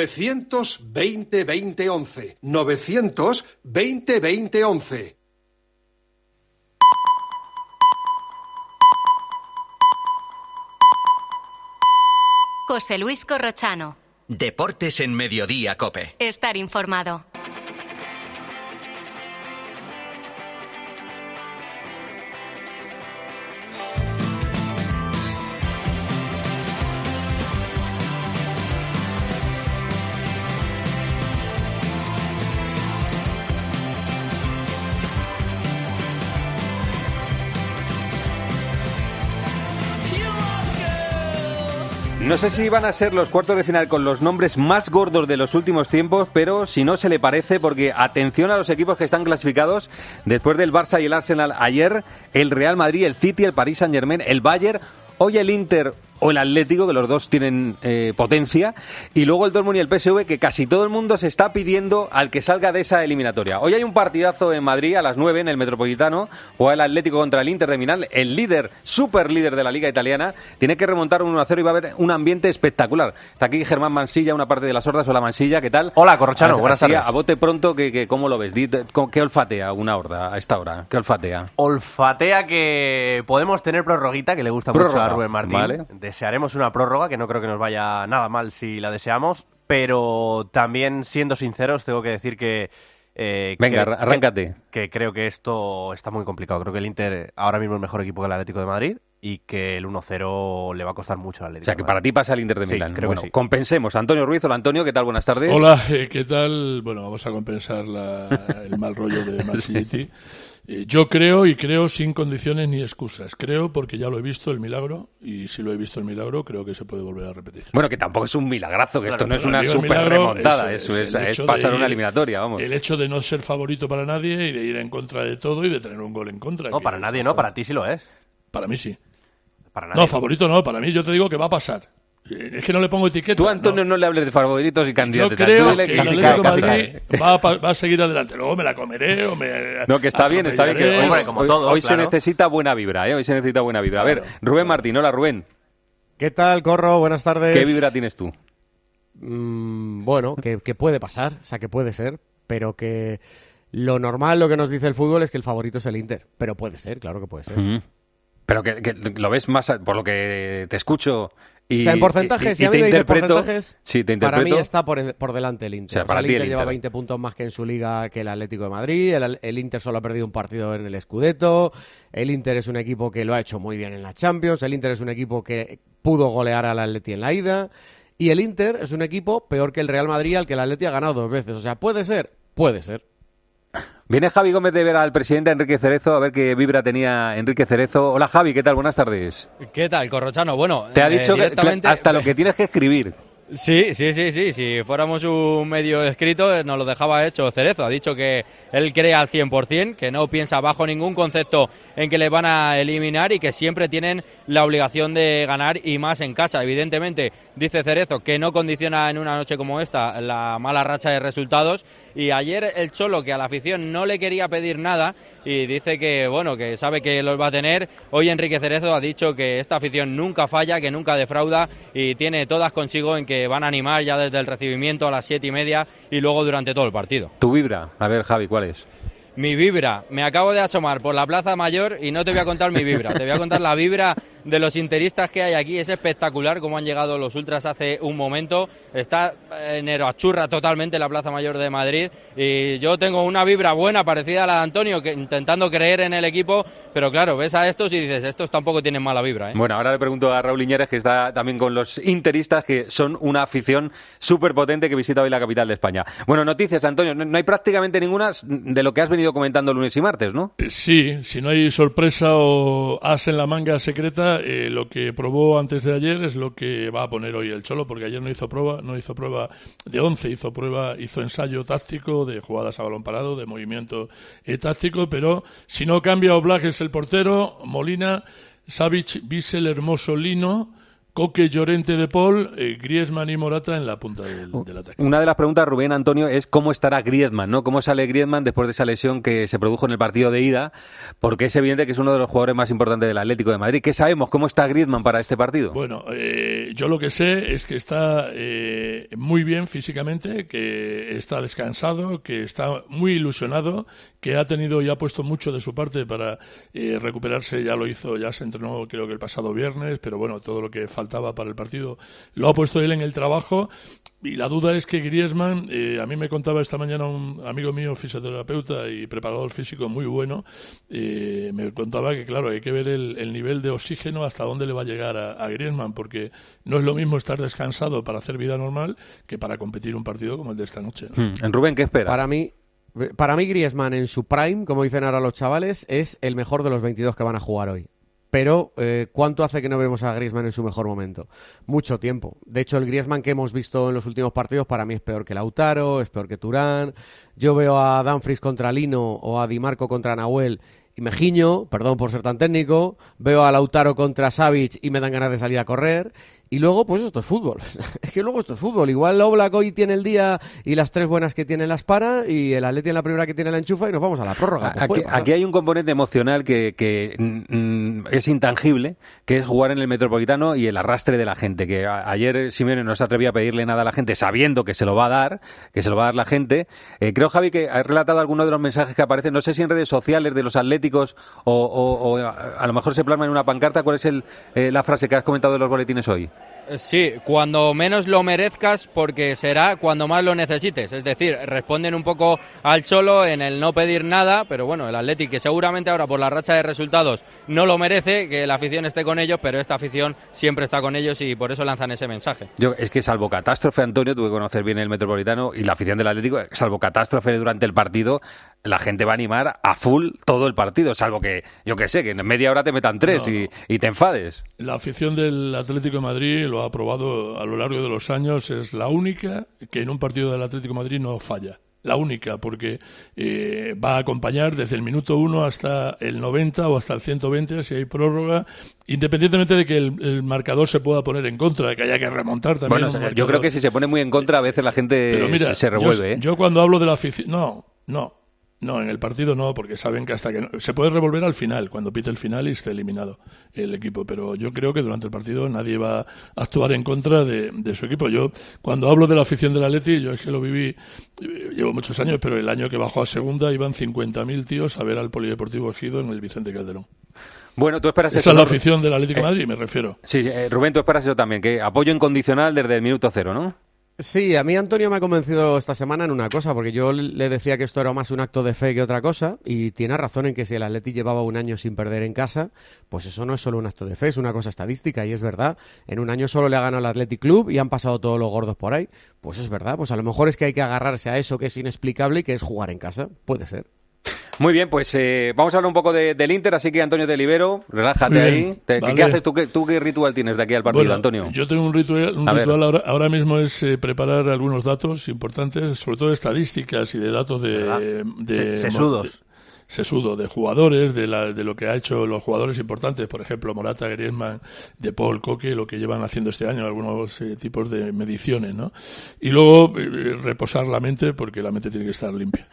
920-2011. 920-2011. José Luis Corrochano. Deportes en Mediodía, COPE. Estar informado. No sé si van a ser los cuartos de final con los nombres más gordos de los últimos tiempos, pero si no se le parece, porque atención a los equipos que están clasificados después del Barça y el Arsenal ayer, el Real Madrid, el City, el Paris Saint-Germain, el Bayern, hoy el Inter o el Atlético, que los dos tienen potencia, y luego el Dortmund y el PSV, que casi todo el mundo se está pidiendo al que salga de esa eliminatoria. Hoy hay un partidazo en Madrid a las 9 en el Metropolitano, juega el Atlético contra el Inter de Milán, el líder, super líder de la Liga Italiana, tiene que remontar un 1-0 y va a haber un ambiente espectacular. Está aquí Germán Mansilla, una parte de las Hordas. Hola Mansilla, ¿qué tal? Hola Corrochano, buenas tardes. A bote pronto, ¿cómo lo ves? ¿Qué olfatea una Horda a esta hora? ¿Qué olfatea? Olfatea que podemos tener prorroguita, que le gusta mucho a Rubén Martín. Vale. Desearemos una prórroga, que no creo que nos vaya nada mal si la deseamos, pero también, siendo sinceros, tengo que decir que... Venga, arráncate. Que creo que esto está muy complicado. Creo que el Inter ahora mismo es mejor equipo que el Atlético de Madrid y que el 1-0 le va a costar mucho al Atlético. O sea, que para ti pasa el Inter de Milán. Sí, creo que sí. Compensemos. Antonio Ruiz, hola Antonio, ¿qué tal? Buenas tardes. Hola, ¿qué tal? Bueno, vamos a compensar el mal rollo de Mancini. Yo creo sin condiciones ni excusas. Creo porque ya lo he visto el milagro, y si lo he visto el milagro, creo que se puede volver a repetir. Bueno, que tampoco es un milagrazo, que esto no es una super remontada, es pasar una eliminatoria, vamos. El hecho de no ser favorito para nadie y de ir en contra de todo y de tener un gol en contra. No, para nadie no, para ti sí lo es. Para mí sí. Para nadie. No, favorito no, para mí yo te digo que va a pasar. Es que no le pongo etiqueta. Tú, Antonio, no le hables de favoritos y candidatos. Yo creo que el Atlético de Madrid va a seguir adelante. Luego me la comeré o me... No, que está bien, está bien. Que hoy se necesita buena vibra, Hoy se necesita buena vibra. A ver, Rubén Martín. Hola, Rubén. ¿Qué tal, Corro? Buenas tardes. ¿Qué vibra tienes tú? Bueno, que puede pasar, o sea, que puede ser, pero que lo normal, lo que nos dice el fútbol es que el favorito es el Inter. Pero puede ser, claro que puede ser. Pero que lo ves más, por lo que te escucho... O sea, en porcentajes, si a mí me dices porcentajes, sí, para mí está por delante el Inter. O sea, el Inter lleva 20 puntos más que en su liga que el Atlético de Madrid, el Inter solo ha perdido un partido en el Scudetto, el Inter es un equipo que lo ha hecho muy bien en la Champions, el Inter es un equipo que pudo golear al Atleti en la ida, y el Inter es un equipo peor que el Real Madrid, al que el Atleti ha ganado 2 veces. O sea, puede ser. Viene Javi Gómez de ver al presidente Enrique Cerezo, a ver qué vibra tenía Enrique Cerezo. Hola Javi, ¿qué tal? Buenas tardes. ¿Qué tal, Corrochano? Bueno, te ha dicho que hasta lo que tienes que escribir. Sí. Si fuéramos un medio escrito, nos lo dejaba hecho Cerezo. Ha dicho que él cree al 100%, que no piensa bajo ningún concepto en que le van a eliminar y que siempre tienen la obligación de ganar y más en casa. Evidentemente, dice Cerezo que no condiciona en una noche como esta la mala racha de resultados. Y ayer el Cholo, que a la afición no le quería pedir nada y dice que, bueno, que sabe que los va a tener. Hoy Enrique Cerezo ha dicho que esta afición nunca falla, que nunca defrauda y tiene todas consigo en que van a animar ya desde el recibimiento a las 7:30 y luego durante todo el partido. ¿Tu vibra? A ver, Javi, ¿cuál es? Mi vibra. Me acabo de asomar por la Plaza Mayor y no te voy a contar mi vibra. Te voy a contar la vibra de los interistas que hay aquí. Es espectacular cómo han llegado los ultras hace un momento. Está en Eroachurra totalmente la Plaza Mayor de Madrid y yo tengo una vibra buena parecida a la de Antonio, que intentando creer en el equipo, pero claro, ves a estos y dices, estos tampoco tienen mala vibra, ¿eh? Bueno, ahora le pregunto a Raúl Iñárez, que está también con los interistas, que son una afición súper potente que visita hoy la capital de España. Bueno, noticias, Antonio, no hay prácticamente ninguna de lo que has venido comentando lunes y martes, ¿no? Sí, si no hay sorpresa o as en la manga secreta, lo que probó antes de ayer es lo que va a poner hoy el Cholo, porque ayer no hizo prueba de 11, hizo ensayo táctico de jugadas a balón parado, de movimiento táctico, pero si no cambia, Oblak es el portero, Molina, Savic, Bissell, Hermoso, Lino, Coque, Llorente, De Paul, Griezmann y Morata en la punta del ataque. Una de las preguntas, Rubén, Antonio, es cómo estará Griezmann, ¿no? ¿Cómo sale Griezmann después de esa lesión que se produjo en el partido de ida? Porque es evidente que es uno de los jugadores más importantes del Atlético de Madrid. ¿Qué sabemos? ¿Cómo está Griezmann para este partido? Bueno, yo lo que sé es que está muy bien físicamente, que está descansado, que está muy ilusionado, que ha tenido y ha puesto mucho de su parte para recuperarse. Ya lo hizo, ya se entrenó creo que el pasado viernes, pero bueno, todo lo que faltaba para el partido lo ha puesto él en el trabajo. Y la duda es que Griezmann, a mí me contaba esta mañana un amigo mío, fisioterapeuta y preparador físico muy bueno, me contaba que claro, hay que ver el nivel de oxígeno hasta dónde le va a llegar a Griezmann, porque no es lo mismo estar descansado para hacer vida normal que para competir un partido como el de esta noche, ¿no? En Rubén, ¿qué espera? Para mí Griezmann en su prime, como dicen ahora los chavales, es el mejor de los 22 que van a jugar hoy. Pero, ¿cuánto hace que no vemos a Griezmann en su mejor momento? Mucho tiempo. De hecho, el Griezmann que hemos visto en los últimos partidos para mí es peor que Lautaro, es peor que Turán. Yo veo a Dumfries contra Lino o a Di Marco contra Nahuel y me giño, perdón por ser tan técnico. Veo a Lautaro contra Savic y me dan ganas de salir a correr. Y luego, pues esto es fútbol. Es que luego esto es fútbol. Igual Oblak hoy tiene el día y las 3 buenas que tiene las para y el Atleti en la primera que tiene la enchufa y nos vamos a la prórroga. Pues aquí hay un componente emocional que es intangible, que es jugar en el Metropolitano y el arrastre de la gente. Que ayer Simeone no se atrevía a pedirle nada a la gente sabiendo que se lo va a dar, la gente. Creo, Javi, que has relatado algunos de los mensajes que aparecen, no sé si en redes sociales de los atléticos o a lo mejor se plasma en una pancarta. ¿Cuál es la frase que has comentado de los boletines hoy? Sí, cuando menos lo merezcas, porque será cuando más lo necesites. Es decir, responden un poco al Cholo en el no pedir nada, pero bueno, el Athletic, que seguramente ahora por la racha de resultados no lo merece, que la afición esté con ellos, pero esta afición siempre está con ellos y por eso lanzan ese mensaje. Es que salvo catástrofe, Antonio, tuve que conocer bien el Metropolitano y la afición del Atlético, salvo catástrofe durante el partido, la gente va a animar a full todo el partido, salvo que, yo que sé, que en media hora te metan 3 y te enfades. La afición del Atlético de Madrid lo ha probado a lo largo de los años, es la única que en un partido del Atlético de Madrid no falla. La única, porque va a acompañar desde el minuto 1 hasta el 90 o hasta el 120, si hay prórroga, independientemente de que el marcador se pueda poner en contra, de que haya que remontar también. Bueno, yo creo que si se pone muy en contra, a veces la gente pero mira, se revuelve. Yo cuando hablo de la afición... No, en el partido no, porque saben que hasta que se puede revolver al final, cuando pite el final y esté eliminado el equipo. Pero yo creo que durante el partido nadie va a actuar en contra de su equipo. Yo, cuando hablo de la afición del Atleti, yo es que lo viví, llevo muchos años, pero el año que bajó a segunda iban 50.000 tíos a ver al Polideportivo Ejido en el Vicente Calderón. Bueno, tú esperas eso. Esa es la afición del Atlético de Madrid, me refiero. Sí, Rubén, tú esperas eso también, que apoyo incondicional desde el minuto 0, ¿no? Sí, a mí Antonio me ha convencido esta semana en una cosa, porque yo le decía que esto era más un acto de fe que otra cosa, y tiene razón en que si el Atleti llevaba un año sin perder en casa, pues eso no es solo un acto de fe, es una cosa estadística, y es verdad. En un año solo le ha ganado al Athletic Club y han pasado todos los gordos por ahí. Pues es verdad, pues a lo mejor es que hay que agarrarse a eso que es inexplicable y que es jugar en casa. Puede ser. Muy bien, pues vamos a hablar un poco del Inter, así que Antonio te libero, relájate ahí. Vale. ¿Qué haces tú? ¿Qué ritual tienes de aquí al partido, bueno, Antonio? Yo tengo un ritual ahora mismo es preparar algunos datos importantes, sobre todo de estadísticas y de datos de sesudos. Sesudo, de jugadores, de lo que ha hecho los jugadores importantes, por ejemplo, Morata, Griezmann, De Paul, Coque, lo que llevan haciendo este año, algunos tipos de mediciones, ¿no? Y luego reposar la mente, porque la mente tiene que estar limpia.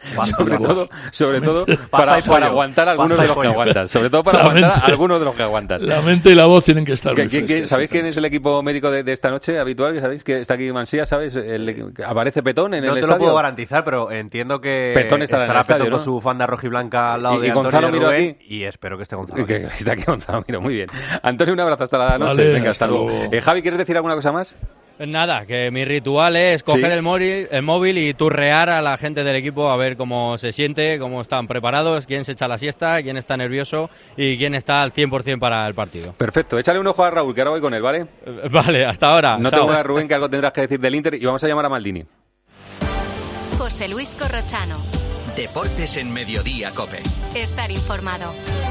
Sobre todo para aguantar algunos de los que aguantas. Sobre todo para aguantar algunos de los que aguantas. La mente y la voz tienen que estar muy frescas. ¿Sabéis quién es el equipo médico de esta noche habitual? ¿Sabéis que está aquí Mansía? ¿Sabéis? ¿Aparece Petón en el estadio? No te lo puedo garantizar, pero entiendo que Petón estará Petón con su bufanda rojiblanca al lado de Gonzalo Antonio Miro Rubén, aquí. y espero que esté Gonzalo. Que está aquí Gonzalo Miro, muy bien. Antonio, un abrazo hasta la noche. Venga, hasta luego. Javi, ¿quieres decir alguna cosa más? Nada, que mi ritual es coger el móvil y turrear a la gente del equipo a ver cómo se siente, cómo están preparados, quién se echa la siesta, quién está nervioso y quién está al 100% para el partido. Perfecto, échale un ojo a Raúl, que ahora voy con él, ¿vale? Vale, hasta ahora. No Chao. te muevas, Rubén, que algo tendrás que decir del Inter y vamos a llamar a Maldini. José Luis Corrochano. Deportes en Mediodía COPE. Estar informado.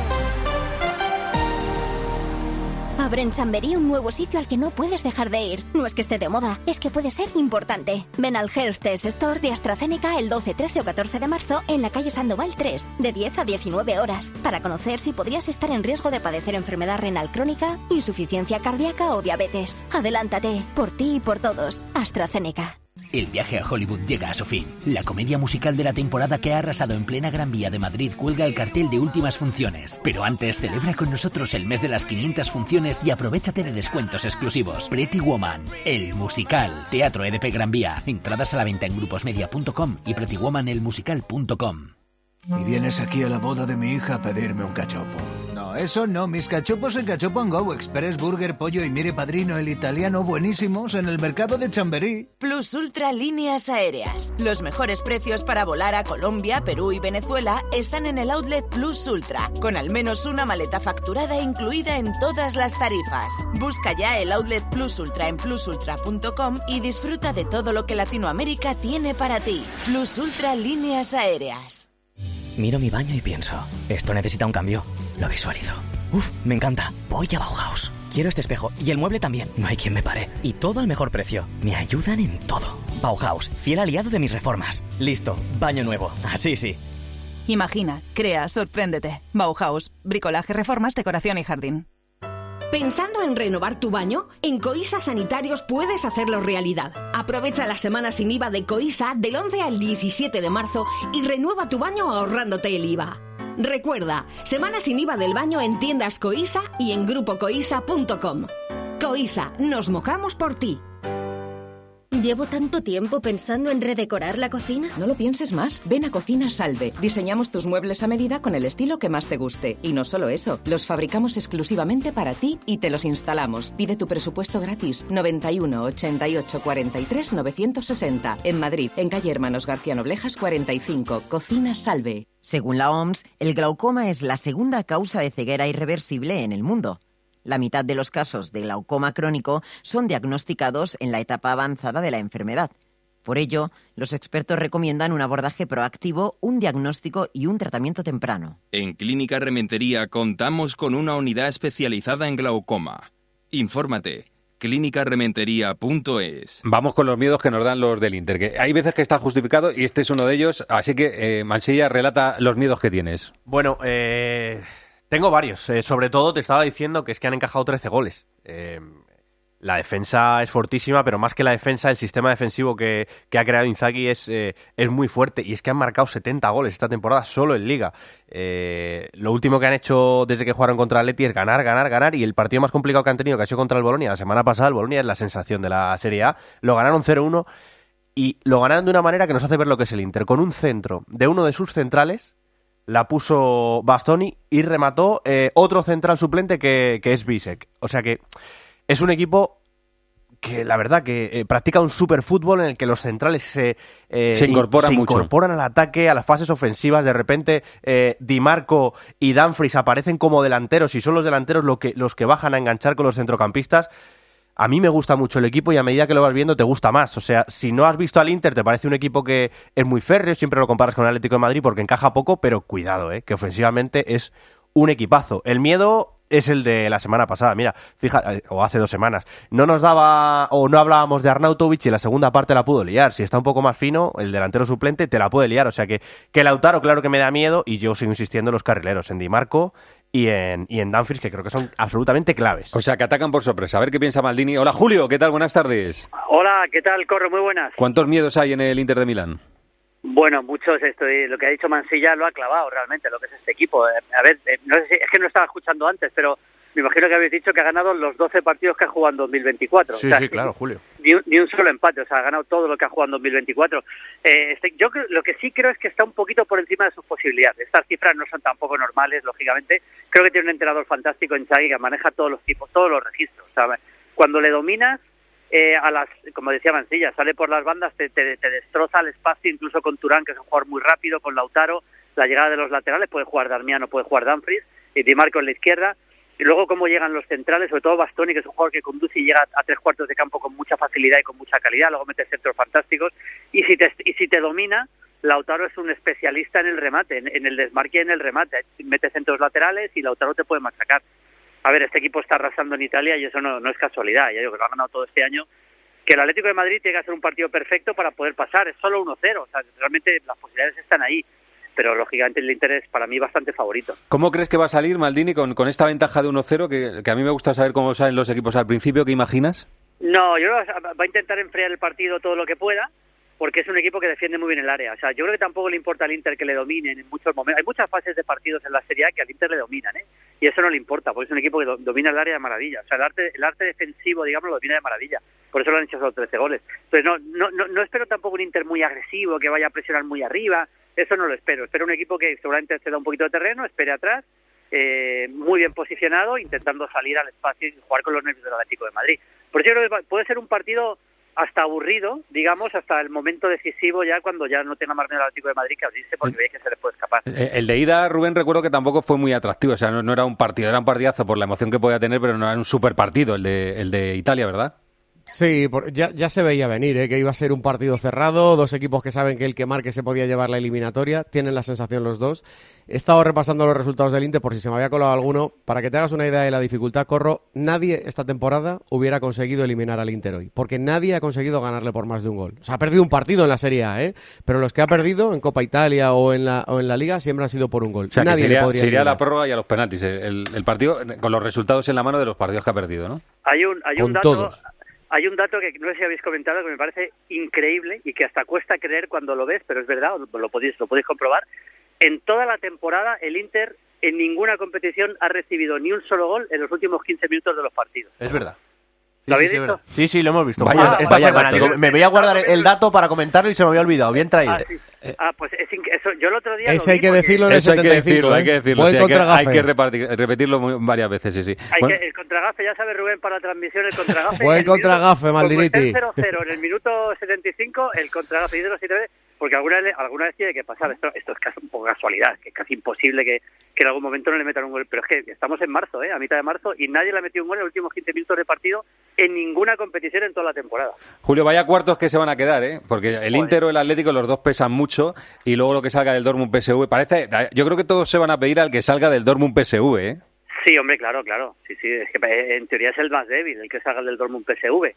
Abre en Chamberí un nuevo sitio al que no puedes dejar de ir. No es que esté de moda, es que puede ser importante. Ven al Health Test Store de AstraZeneca el 12, 13 o 14 de marzo en la calle Sandoval 3, de 10 a 19 horas, para conocer si podrías estar en riesgo de padecer enfermedad renal crónica, insuficiencia cardíaca o diabetes. Adelántate, por ti y por todos. AstraZeneca. El viaje a Hollywood llega a su fin. La comedia musical de la temporada que ha arrasado en plena Gran Vía de Madrid cuelga el cartel de últimas funciones. Pero antes, celebra con nosotros el mes de las 500 funciones y aprovéchate de descuentos exclusivos. Pretty Woman, el musical. Teatro EDP Gran Vía. Entradas a la venta en gruposmedia.com y prettywomanelmusical.com. Y vienes aquí a la boda de mi hija a pedirme un cachopo. No, eso no. Mis cachopos en Cachopo & Go, Express, Burger, Pollo y Mire Padrino, el italiano, buenísimos, en el mercado de Chamberí. Plus Ultra Líneas Aéreas. Los mejores precios para volar a Colombia, Perú y Venezuela están en el outlet Plus Ultra, con al menos una maleta facturada incluida en todas las tarifas. Busca ya el outlet Plus Ultra en plusultra.com y disfruta de todo lo que Latinoamérica tiene para ti. Plus Ultra Líneas Aéreas. Miro mi baño y pienso, esto necesita un cambio. Lo visualizo. Uf, me encanta. Voy a Bauhaus. Quiero este espejo y el mueble también. No hay quien me pare. Y todo al mejor precio. Me ayudan en todo. Bauhaus, fiel aliado de mis reformas. Listo, baño nuevo. Así sí. Imagina, crea, sorpréndete. Bauhaus, bricolaje, reformas, decoración y jardín. ¿Pensando en renovar tu baño? En Coisa Sanitarios puedes hacerlo realidad. Aprovecha la semana sin IVA de Coisa del 11 al 17 de marzo y renueva tu baño ahorrándote el IVA. Recuerda, semana sin IVA del baño en tiendas Coisa y en grupocoisa.com. Coisa, nos mojamos por ti. ¿Llevo tanto tiempo pensando en redecorar la cocina? No lo pienses más. Ven a Cocina Salve. Diseñamos tus muebles a medida con el estilo que más te guste. Y no solo eso, los fabricamos exclusivamente para ti y te los instalamos. Pide tu presupuesto gratis. 91 88 43 960. En Madrid, en calle Hermanos García Noblejas 45. Cocina Salve. Según la OMS, el glaucoma es la segunda causa de ceguera irreversible en el mundo. La mitad de los casos de glaucoma crónico son diagnosticados en la etapa avanzada de la enfermedad. Por ello, los expertos recomiendan un abordaje proactivo, un diagnóstico y un tratamiento temprano. En Clínica Rementería contamos con una unidad especializada en glaucoma. Infórmate. clínicarementería.es. Vamos con los miedos que nos dan los del Inter, que hay veces que está justificado y este es uno de ellos, así que Mansilla, relata los miedos que tienes. Bueno, tengo varios. Sobre todo te estaba diciendo que es que han encajado 13 goles. La defensa es fortísima, pero más que la defensa, el sistema defensivo que ha creado Inzaghi es muy fuerte. Y es que han marcado 70 goles esta temporada solo en Liga. Lo último que han hecho desde que jugaron contra el Atleti es ganar. Y el partido más complicado que han tenido, que ha sido contra el Bolonia, la semana pasada, el Bolonia es la sensación de la Serie A. Lo ganaron 0-1 y lo ganaron de una manera que nos hace ver lo que es el Inter. Con un centro de uno de sus centrales, la puso Bastoni y remató otro central suplente que es Bisek. O sea que es un equipo que la verdad que practica un superfútbol en el que los centrales se incorporan al ataque, a las fases ofensivas. De repente Di Marco y Dumfries aparecen como delanteros y son los delanteros los que bajan a enganchar con los centrocampistas. A mí me gusta mucho el equipo y a medida que lo vas viendo te gusta más. O sea, si no has visto al Inter te parece un equipo que es muy férreo, siempre lo comparas con el Atlético de Madrid porque encaja poco, pero cuidado, que ofensivamente es un equipazo. El miedo es el de la semana pasada. Mira, fíjate, o hace 2 semanas, no nos daba o no hablábamos de Arnautovic y en la segunda parte la pudo liar. Si está un poco más fino, el delantero suplente te la puede liar. O sea que Lautaro, claro que me da miedo y yo sigo insistiendo en los carrileros, en Di Marco y en Dumfries, que creo que son absolutamente claves. O sea, que atacan por sorpresa. A ver qué piensa Maldini. Hola, Julio, ¿qué tal? Buenas tardes. Hola, ¿qué tal, Corro? Muy buenas. ¿Cuántos miedos hay en el Inter de Milán? Bueno, muchos. Lo que ha dicho Mansilla lo ha clavado realmente, lo que es este equipo. A ver, no sé si, es que no estaba escuchando antes, pero me imagino que habéis dicho que ha ganado los 12 partidos que ha jugado en 2024. Sí, o sea, sí, claro, Julio. Ni un solo empate, o sea, ha ganado todo lo que ha jugado en 2024. Yo creo, lo que sí creo es que está un poquito por encima de sus posibilidades. Estas cifras no son tampoco normales, lógicamente. Creo que tiene un entrenador fantástico en Inzaghi que maneja todos los tipos, todos los registros. O sea, cuando le dominas, como decía Mancilla, sale por las bandas, te destroza el espacio, incluso con Turán, que es un jugador muy rápido, con Lautaro, la llegada de los laterales, puede jugar Darmian o puede jugar Dumfries, y Di Marco en la izquierda. Y luego cómo llegan los centrales, sobre todo Bastoni, que es un jugador que conduce y llega a 3/4 de campo con mucha facilidad y con mucha calidad, luego mete centros fantásticos, y si te domina, Lautaro es un especialista en el remate, en el desmarque y en el remate, mete centros laterales y Lautaro te puede machacar. A ver, este equipo está arrasando en Italia y eso no es casualidad, ya digo que lo ha ganado todo este año, que el Atlético de Madrid tiene que hacer un partido perfecto para poder pasar, es solo 1-0, o sea, realmente las posibilidades están ahí. Pero lógicamente el Inter es para mí bastante favorito. ¿Cómo crees que va a salir Maldini con esta ventaja de 1-0? Que a mí me gusta saber cómo salen los equipos al principio. ¿Qué imaginas? No, yo creo que va a intentar enfriar el partido todo lo que pueda, porque es un equipo que defiende muy bien el área. O sea, yo creo que tampoco le importa al Inter que le dominen en muchos momentos. Hay muchas fases de partidos en la Serie A que al Inter le dominan, y eso no le importa, porque es un equipo que domina el área de maravilla. O sea, el arte defensivo, digamos, lo domina de maravilla. Por eso lo han hecho solo 13 goles. Entonces no espero tampoco un Inter muy agresivo, que vaya a presionar muy arriba. Eso no lo espero. Espero un equipo que seguramente se da un poquito de terreno, espere atrás, muy bien posicionado, intentando salir al espacio y jugar con los nervios del Atlético de Madrid. Por eso yo creo que puede ser un partido hasta aburrido, digamos, hasta el momento decisivo, ya cuando ya no tenga más miedo al Atlético de Madrid que abrirse, porque veis que se le puede escapar. El de ida, Rubén, recuerdo que tampoco fue muy atractivo. O sea, no era un partido, era un partidazo por la emoción que podía tener, pero no era un super partido el de Italia, ¿verdad? Sí, ya se veía venir, que iba a ser un partido cerrado, dos equipos que saben que el que marque se podía llevar la eliminatoria, tienen la sensación los dos. He estado repasando los resultados del Inter por si se me había colado alguno. Para que te hagas una idea de la dificultad, Corro, nadie esta temporada hubiera conseguido eliminar al Inter hoy, porque nadie ha conseguido ganarle por más de un gol. O sea, ha perdido un partido en la Serie A, pero los que ha perdido en Copa Italia o en la Liga siempre han sido por un gol. O sea, nadie que se iría a la prórroga y a los penaltis. El partido con los resultados en la mano de los partidos que ha perdido, ¿no? Hay un dato que no sé si habéis comentado que me parece increíble y que hasta cuesta creer cuando lo ves, pero es verdad, lo podéis comprobar. En toda la temporada el Inter en ninguna competición ha recibido ni un solo gol en los últimos 15 minutos de los partidos. Es verdad. ¿Lo habéis visto? Sí, lo hemos visto. Vaya, Esta semana. Digo, me voy a guardar el dato para comentarlo y se me había olvidado. Bien traído. Pues eso, yo el otro día eso hay que decirlo en el 75. Hay que decirlo. Sí, hay que repetirlo varias veces, sí. El contragafe, ya sabes, Rubén, para la transmisión, el contragafe. Buen contragafe, Maldiniti. 0-0 en el minuto 75, el contragafe. Y de los 7 veces, porque alguna vez tiene que pasar. Esto es casi un poco casualidad, que es casi imposible que en algún momento no le metan un gol. Pero es que estamos en marzo, a mitad de marzo, y nadie le ha metido un gol en los últimos 15 minutos de partido en ninguna competición en toda la temporada. Julio, vaya cuartos que se van a quedar, porque el Inter o el Atlético, los dos pesan mucho, y luego lo que salga del Dortmund PSV, yo creo que todos se van a pedir al que salga del Dortmund PSV, Sí, hombre, claro. Sí, es que en teoría es el más débil, el que salga del Dortmund PSV.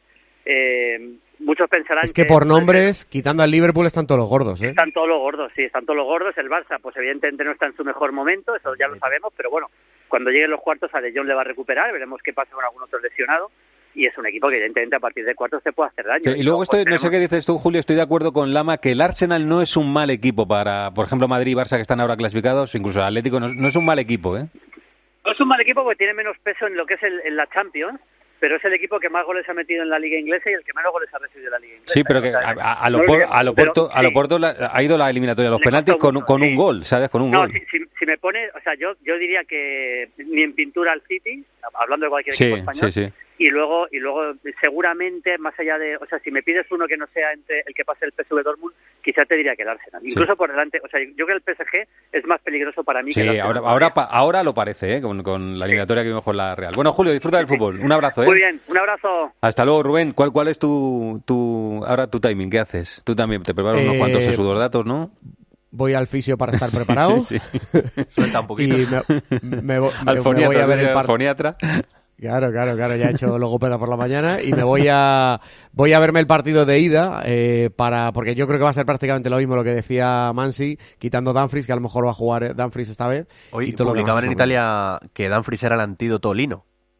Muchos pensarán es que por nombres, quitando al Liverpool, están todos los gordos, Están todos los gordos, sí, están todos los gordos. El Barça, pues evidentemente no está en su mejor momento, eso ya lo sabemos, pero bueno, cuando lleguen los cuartos a De Jong le va a recuperar, veremos qué pasa con algún otro lesionado. Y es un equipo que evidentemente a partir de cuartos se puede hacer daño. Y luego no sé qué dices tú, Julio, estoy de acuerdo con Lama, que el Arsenal no es un mal equipo para, por ejemplo, Madrid y Barça, que están ahora clasificados, incluso el Atlético, no es un mal equipo, No es un mal equipo porque tiene menos peso en lo que es en la Champions, pero es el equipo que más goles ha metido en la Liga Inglesa y el que menos goles ha recibido en la Liga Inglesa. Sí, pero que a lo Porto ha ido la eliminatoria, los penaltis con un gol, ¿sabes? Con un gol. Si me pone, o sea, yo diría que ni en pintura al City, hablando de cualquier equipo español. Sí. Y luego seguramente más allá de, o sea, si me pides uno que no sea entre el que pase el PSV Dortmund, quizá te diría que el Arsenal. Incluso por delante, o sea, yo creo que el PSG es más peligroso para mí que el Arsenal. Ahora lo parece, con la eliminatoria que vimos con la Real. Bueno, Julio, disfruta del fútbol. Un abrazo, Muy bien, un abrazo. Hasta luego, Rubén. ¿Cuál es tu timing? ¿Qué haces? Tú también te preparas unos cuantos sesudodatos, ¿no? Voy al fisio para estar preparado. Sí. Suelta un poquito. Y me voy a ver el Alfoniatra. Claro, ya he hecho logopeda por la mañana y me voy a verme el partido de ida porque yo creo que va a ser prácticamente lo mismo lo que decía Mansi, quitando Dumfries, que a lo mejor va a jugar Dumfries esta vez. Hoy publicaban en Italia que Dumfries era el antídoto Lino.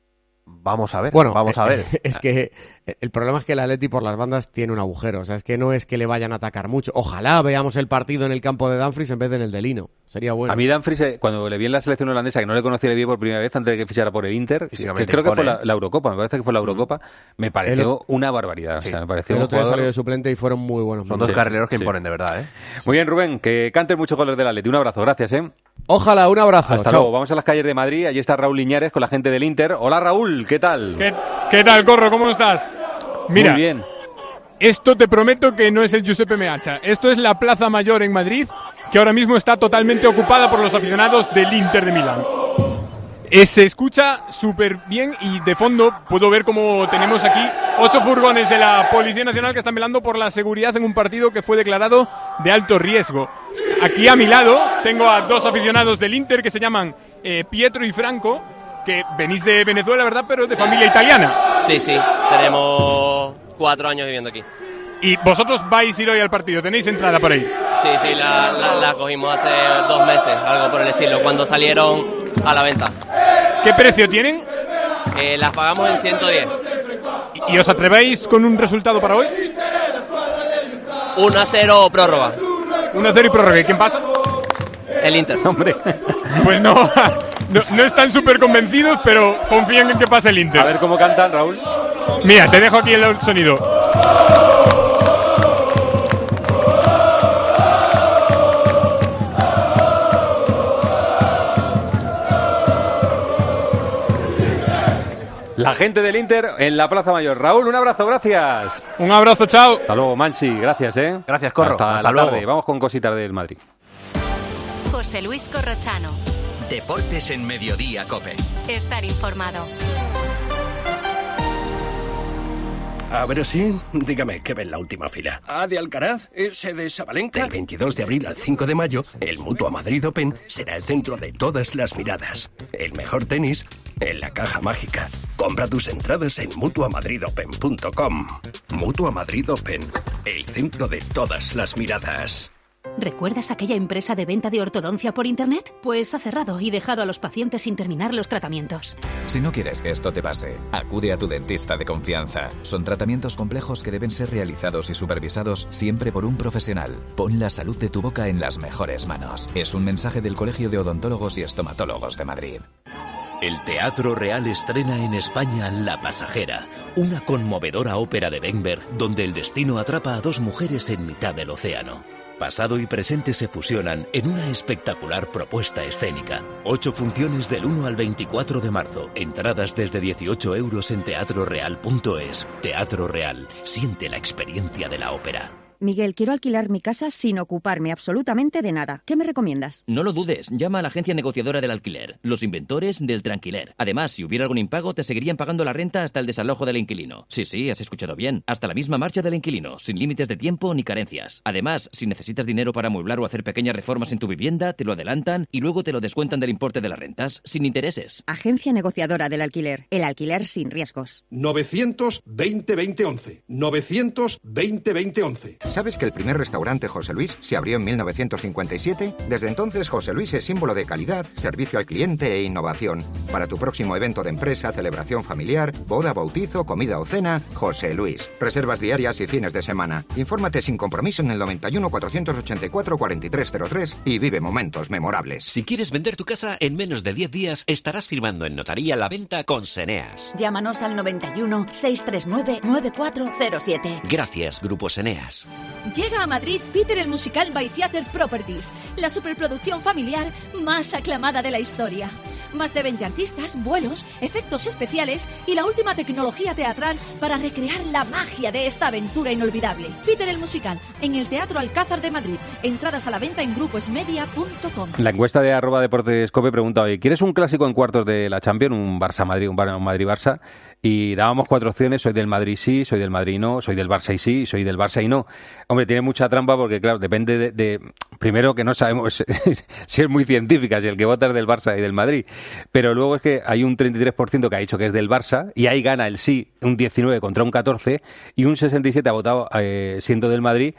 Vamos a ver, bueno, vamos a ver. Es que el problema es que el Atleti por las bandas tiene un agujero. O sea, es que no es que le vayan a atacar mucho. Ojalá veamos el partido en el campo de Dumfries en vez de en el de Lino. Sería bueno. A mí Dumfries, cuando le vi en la selección holandesa, que no le conocía, le vi por primera vez antes de que fichara por el Inter, creo que fue la Eurocopa, me parece que fue la Eurocopa, me pareció una barbaridad. Sí. O sea, me pareció el un otro día jugador... salió de suplente y fueron muy buenos. Son dos carrileros que imponen, de verdad, ¿eh? Muy bien, Rubén, que canten muchos goles del Atleti. Un abrazo, gracias, ¿eh? Ojalá, un abrazo. Hasta luego. Vamos a las calles de Madrid. Allí está Raúl Liñares con la gente del Inter. Hola, Raúl, ¿qué tal? ¿Qué tal, Corro? ¿Cómo estás? Mira, muy bien. Esto te prometo que no es el Giuseppe Meazza. Esto es la Plaza Mayor en Madrid, que ahora mismo está totalmente ocupada por los aficionados del Inter de Milán. Se escucha súper bien y de fondo puedo ver cómo tenemos aquí 8 furgones de la Policía Nacional que están velando por la seguridad en un partido que fue declarado de alto riesgo. Aquí a mi lado tengo a 2 aficionados del Inter que se llaman Pietro y Franco, que venís de Venezuela, ¿verdad? Pero de familia italiana. Sí, tenemos 4 años viviendo aquí. ¿Y vosotros vais a ir hoy al partido? ¿Tenéis entrada por ahí? Sí, la cogimos hace 2 meses, algo por el estilo, cuando salieron a la venta. ¿Qué precio tienen? Las pagamos en 110. ¿Y os atrevéis con un resultado para hoy? 1-0 prórroga. 1-0 y prórroga. ¿Y quién pasa? El Inter. Hombre, pues no están súper convencidos, pero confían en que pase el Inter. A ver cómo cantan, Raúl. Mira, te dejo aquí el sonido. La gente del Inter en la Plaza Mayor. Raúl, un abrazo, gracias. Un abrazo, chao. Hasta luego, Manchi, gracias, ¿eh? Gracias, Corro. Hasta la luego. tarde. Vamos con cositas del Madrid. José Luis Corrochano. Deportes en Mediodía, COPE. Estar informado. A ver si, dígame, ¿qué ve en la última fila? ¿A de Alcaraz? ¿Ese de Sabalenka? Del 22 de abril al 5 de mayo, el Mutua Madrid Open será el centro de todas las miradas. El mejor tenis en la caja mágica. Compra tus entradas en mutuamadridopen.com. Mutua Madrid Open, el centro de todas las miradas. ¿Recuerdas aquella empresa de venta de ortodoncia por Internet? Pues ha cerrado y dejado a los pacientes sin terminar los tratamientos. Si no quieres que esto te pase, acude a tu dentista de confianza. Son tratamientos complejos que deben ser realizados y supervisados siempre por un profesional. Pon la salud de tu boca en las mejores manos. Es un mensaje del Colegio de Odontólogos y Estomatólogos de Madrid. El Teatro Real estrena en España La Pasajera, una conmovedora ópera de Wegberg donde el destino atrapa a 2 mujeres en mitad del océano. Pasado y presente se fusionan en una espectacular propuesta escénica. 8 funciones del 1 al 24 de marzo. Entradas desde 18 € en teatroreal.es. Teatro Real. Siente la experiencia de la ópera. Miguel, quiero alquilar mi casa sin ocuparme absolutamente de nada. ¿Qué me recomiendas? No lo dudes, llama a la agencia negociadora del alquiler, los inventores del tranquiler. Además, si hubiera algún impago, te seguirían pagando la renta hasta el desalojo del inquilino. Sí, has escuchado bien. Hasta la misma marcha del inquilino, sin límites de tiempo ni carencias. Además, si necesitas dinero para amueblar o hacer pequeñas reformas en tu vivienda, te lo adelantan y luego te lo descuentan del importe de las rentas, sin intereses. Agencia negociadora del alquiler. El alquiler sin riesgos. 920-2011. 920-2011. ¿Sabes que el primer restaurante José Luis se abrió en 1957? Desde entonces, José Luis es símbolo de calidad, servicio al cliente e innovación. Para tu próximo evento de empresa, celebración familiar, boda, bautizo, comida o cena, José Luis. Reservas diarias y fines de semana. Infórmate sin compromiso en el 91 484 4303 y vive momentos memorables. Si quieres vender tu casa, en menos de 10 días estarás firmando en notaría la venta con Seneas. Llámanos al 91 639 9407. Gracias, Grupo Seneas. Llega a Madrid Peter el Musical by Theater Properties, la superproducción familiar más aclamada de la historia. Más de 20 artistas, vuelos, efectos especiales y la última tecnología teatral para recrear la magia de esta aventura inolvidable. Peter el Musical, en el Teatro Alcázar de Madrid. Entradas a la venta en gruposmedia.com. La encuesta de @deportescope pregunta hoy, ¿quieres un clásico en cuartos de la Champions? Un Barça-Madrid, un Madrid-Barça. Y dábamos 4 opciones, soy del Madrid sí, soy del Madrid no, soy del Barça y sí, soy del Barça y no. Hombre, tiene mucha trampa porque, claro, depende de primero que no sabemos si es muy científica, si el que vota es del Barça y del Madrid. Pero luego es que hay un 33% que ha dicho que es del Barça y ahí gana el sí, un 19 contra un 14 y un 67 ha votado siendo del Madrid.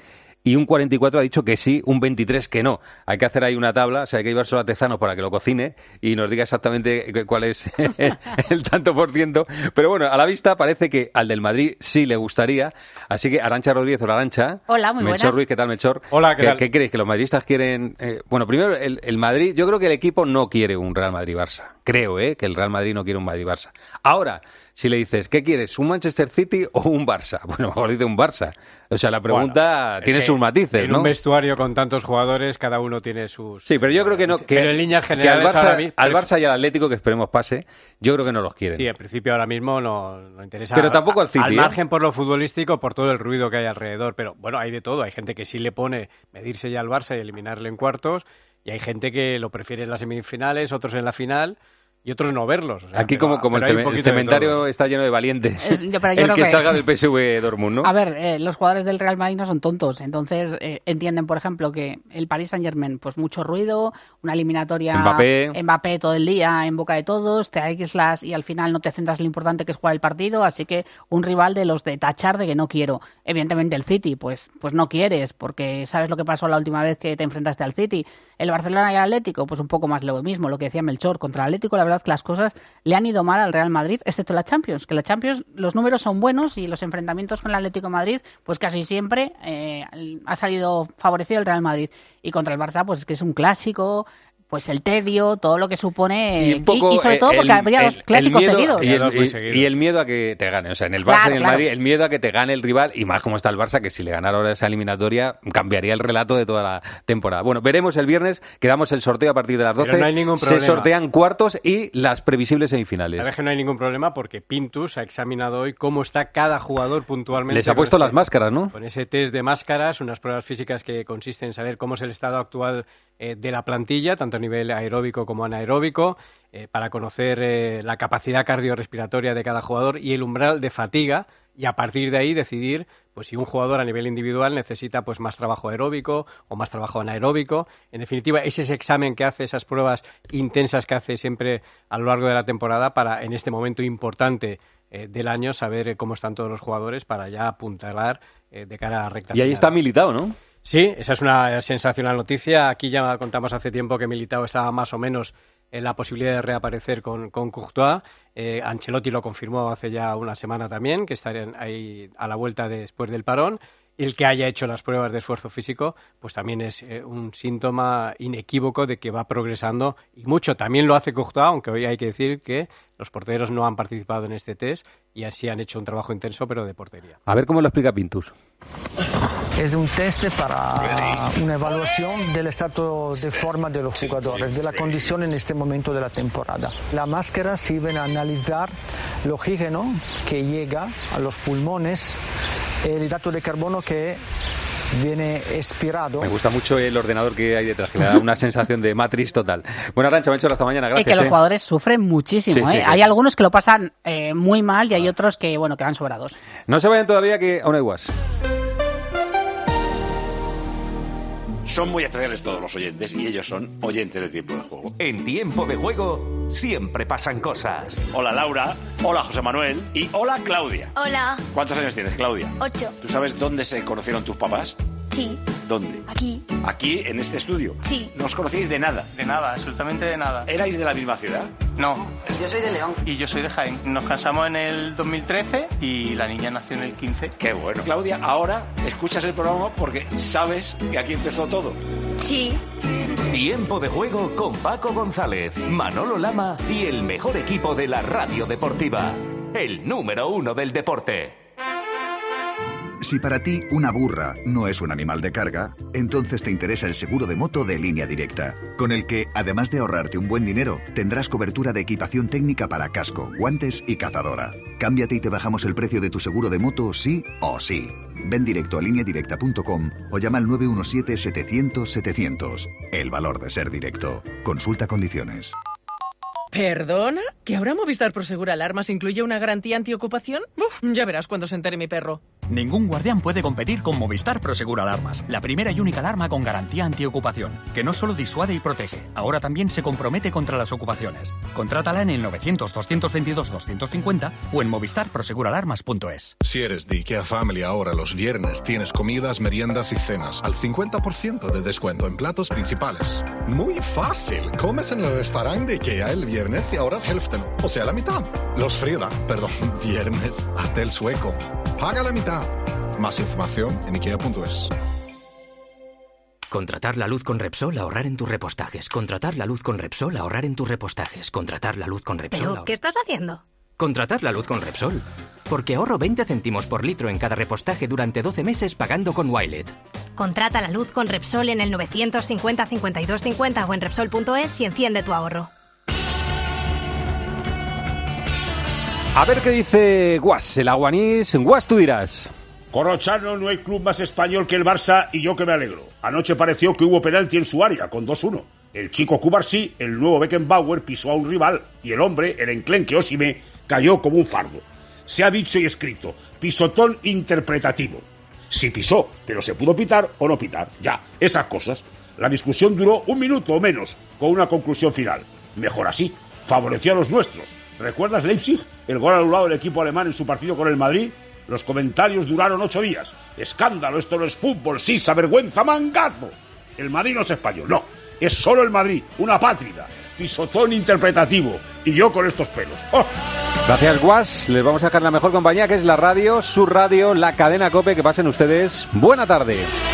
y un 44 ha dicho que sí, un 23 que no. Hay que hacer ahí una tabla, o sea, hay que llevárselo a Tezanos para que lo cocine y nos diga exactamente cuál es el tanto por ciento. Pero bueno, a la vista parece que al del Madrid sí le gustaría. Así que Arantxa Rodríguez, hola Arantxa. Hola, muy Melchor buenas. Ruiz, ¿qué tal, Melchor? Hola, ¿qué tal? ¿Qué creéis? ¿Que los madridistas quieren...? Bueno, primero, el Madrid, yo creo que el equipo no quiere un Real Madrid-Barça. Creo, que el Real Madrid no quiere un Madrid-Barça. Ahora, si le dices, ¿qué quieres? ¿Un Manchester City o un Barça? Bueno, mejor dice un Barça. O sea, la pregunta tiene sus matices, en ¿no? un vestuario con tantos jugadores, cada uno tiene sus... Sí, pero yo creo que no. Pero en líneas que generales al Barça y al Atlético, que esperemos pase, yo creo que no los quieren. Sí, en principio ahora mismo no interesa. Pero tampoco al City, Al margen por lo futbolístico, por todo el ruido que hay alrededor. Pero bueno, hay de todo. Hay gente que sí le pone medirse ya al Barça y eliminarle en cuartos. Y hay gente que lo prefiere en las semifinales, otros en la final... y otros no verlos. O sea, aquí como el cementerio está lleno de valientes. Pero yo el creo que salga del PSV Dortmund, ¿no? A ver, los jugadores del Real Madrid no son tontos, entonces entienden, por ejemplo, que el Paris Saint-Germain, pues mucho ruido, una eliminatoria Mbappé todo el día en boca de todos, te aíslas y al final no te centras en lo importante que es jugar el partido, así que un rival de los de tachar de que no quiero. Evidentemente el City, pues no quieres, porque sabes lo que pasó la última vez que te enfrentaste al City. El Barcelona y el Atlético, pues un poco más lo mismo, lo que decía Melchor, contra el Atlético la verdad que las cosas le han ido mal al Real Madrid, excepto la Champions, que la Champions los números son buenos y los enfrentamientos con el Atlético de Madrid, pues casi siempre ha salido favorecido el Real Madrid. Y contra el Barça, pues es que es un clásico, pues el tedio, todo lo que supone, y sobre todo porque habría dos clásicos seguidos. Y el miedo a que te gane, o sea, en el Barça y en el Madrid, el miedo a que te gane el rival, y más como está el Barça, que si le ganara ahora esa eliminatoria, cambiaría el relato de toda la temporada. Bueno, veremos el viernes, que damos el sorteo a partir de las 12, no hay ningún problema. Se sortean cuartos y las previsibles semifinales. La verdad es que no hay ningún problema porque Pintus ha examinado hoy cómo está cada jugador puntualmente. Les ha puesto las máscaras, ¿no? Con ese test de máscaras, unas pruebas físicas que consisten en saber cómo es el estado actual de la plantilla, tanto a nivel aeróbico como anaeróbico, para conocer la capacidad cardiorrespiratoria de cada jugador y el umbral de fatiga, y a partir de ahí decidir pues si un jugador a nivel individual necesita pues más trabajo aeróbico o más trabajo anaeróbico. En definitiva, es ese examen que hace, esas pruebas intensas que hace siempre a lo largo de la temporada para, en este momento importante del año, saber cómo están todos los jugadores para ya apuntalar de cara a la recta final. Y ahí está Militao, ¿no? Sí, esa es una sensacional noticia. Aquí ya contamos hace tiempo que Militao estaba más o menos en la posibilidad de reaparecer con Courtois. Ancelotti lo confirmó hace ya una semana también, que estarían ahí a la vuelta después del parón. El que haya hecho las pruebas de esfuerzo físico, pues también es un síntoma inequívoco de que va progresando y mucho. También lo hace Courtois, aunque hoy hay que decir que los porteros no han participado en este test y así han hecho un trabajo intenso, pero de portería. A ver cómo lo explica Pintus. Es un test para una evaluación del estado de forma de los jugadores, de la condición en este momento de la temporada. La máscara sirve a analizar el oxígeno que llega a los pulmones, el hidrato de carbono que viene expirado. Me gusta mucho el ordenador que hay detrás, que me da una sensación de Matrix total. Bueno, Arantxa, Melchor, hasta mañana, gracias. Que los jugadores sufren muchísimo, Sí, Hay algunos que lo pasan muy mal y hay otros que van sobrados. No se vayan todavía, que aún hay guas. Son muy especiales todos los oyentes y ellos son oyentes de Tiempo de Juego. En Tiempo de Juego siempre pasan cosas. Hola Laura, hola José Manuel y hola Claudia. Hola. ¿Cuántos años tienes, Claudia? 8. ¿Tú sabes dónde se conocieron tus papás? Sí. ¿Dónde? Aquí. ¿Aquí, en este estudio? Sí. ¿No os conocíais de nada? De nada, absolutamente de nada. ¿Erais de la misma ciudad? No. Yo soy de León. Y yo soy de Jaén. Nos casamos en el 2013 y la niña nació en el 15. Qué bueno. Claudia, ahora escuchas el programa porque sabes que aquí empezó todo. Sí. Tiempo de Juego con Paco González, Manolo Lama y el mejor equipo de la radio deportiva. El número 1 del deporte. Si para ti una burra no es un animal de carga, entonces te interesa el seguro de moto de Línea Directa, con el que, además de ahorrarte un buen dinero, tendrás cobertura de equipación técnica para casco, guantes y cazadora. Cámbiate y te bajamos el precio de tu seguro de moto sí o sí. Ven directo a lineadirecta.com o llama al 917-700-700. El valor de ser directo. Consulta condiciones. ¿Perdona? ¿Que ahora Movistar Prosegur Alarmas incluye una garantía antiocupación? Ya verás cuando se entere mi perro. Ningún guardián puede competir con Movistar Prosegur Alarmas, la primera y única alarma con garantía antiocupación, que no solo disuade y protege, ahora también se compromete contra las ocupaciones. Contrátala en el 900-222-250 o en movistarproseguralarmas.es. Si eres de IKEA Family, ahora los viernes tienes comidas, meriendas y cenas al 50% de descuento en platos principales. Muy fácil. Comes en el restaurante de IKEA el viernes y ahorras hälften, o sea, la mitad. Viernes, hasta el sueco. Paga la mitad. Más información en ikea.es. Contratar la luz con Repsol, ahorrar en tus repostajes. Contratar la luz con Repsol, ahorrar en tus repostajes. Contratar la luz con Repsol. ¿Pero qué estás haciendo? Contratar la luz con Repsol. Porque ahorro 20 céntimos por litro en cada repostaje durante 12 meses pagando con Wilet. Contrata la luz con Repsol en el 950-5250 o en Repsol.es y enciende tu ahorro. A ver qué dice Guas, el aguanís. Guas, tú dirás. Corrochano, no hay club más español que el Barça y yo que me alegro. Anoche pareció que hubo penalti en su área, con 2-1. El chico Cubarsí, el nuevo Beckenbauer, pisó a un rival y el hombre, el enclenque Osimhen, cayó como un fardo. Se ha dicho y escrito, pisotón interpretativo. Si pisó, pero se pudo pitar o no pitar. Ya, esas cosas. La discusión duró 1 minuto o menos, con una conclusión final. Mejor así, favoreció a los nuestros. ¿Recuerdas Leipzig? El gol anulado del equipo alemán en su partido con el Madrid. Los comentarios duraron 8 días. Escándalo, esto no es fútbol, sisa, vergüenza, mangazo. El Madrid no es español, no. Es solo el Madrid, una pátrida. Pisotón interpretativo. Y yo con estos pelos. ¡Oh! Gracias, Guas. Les vamos a dejar la mejor compañía, que es la radio, su radio, la cadena COPE. Que pasen ustedes buena tarde.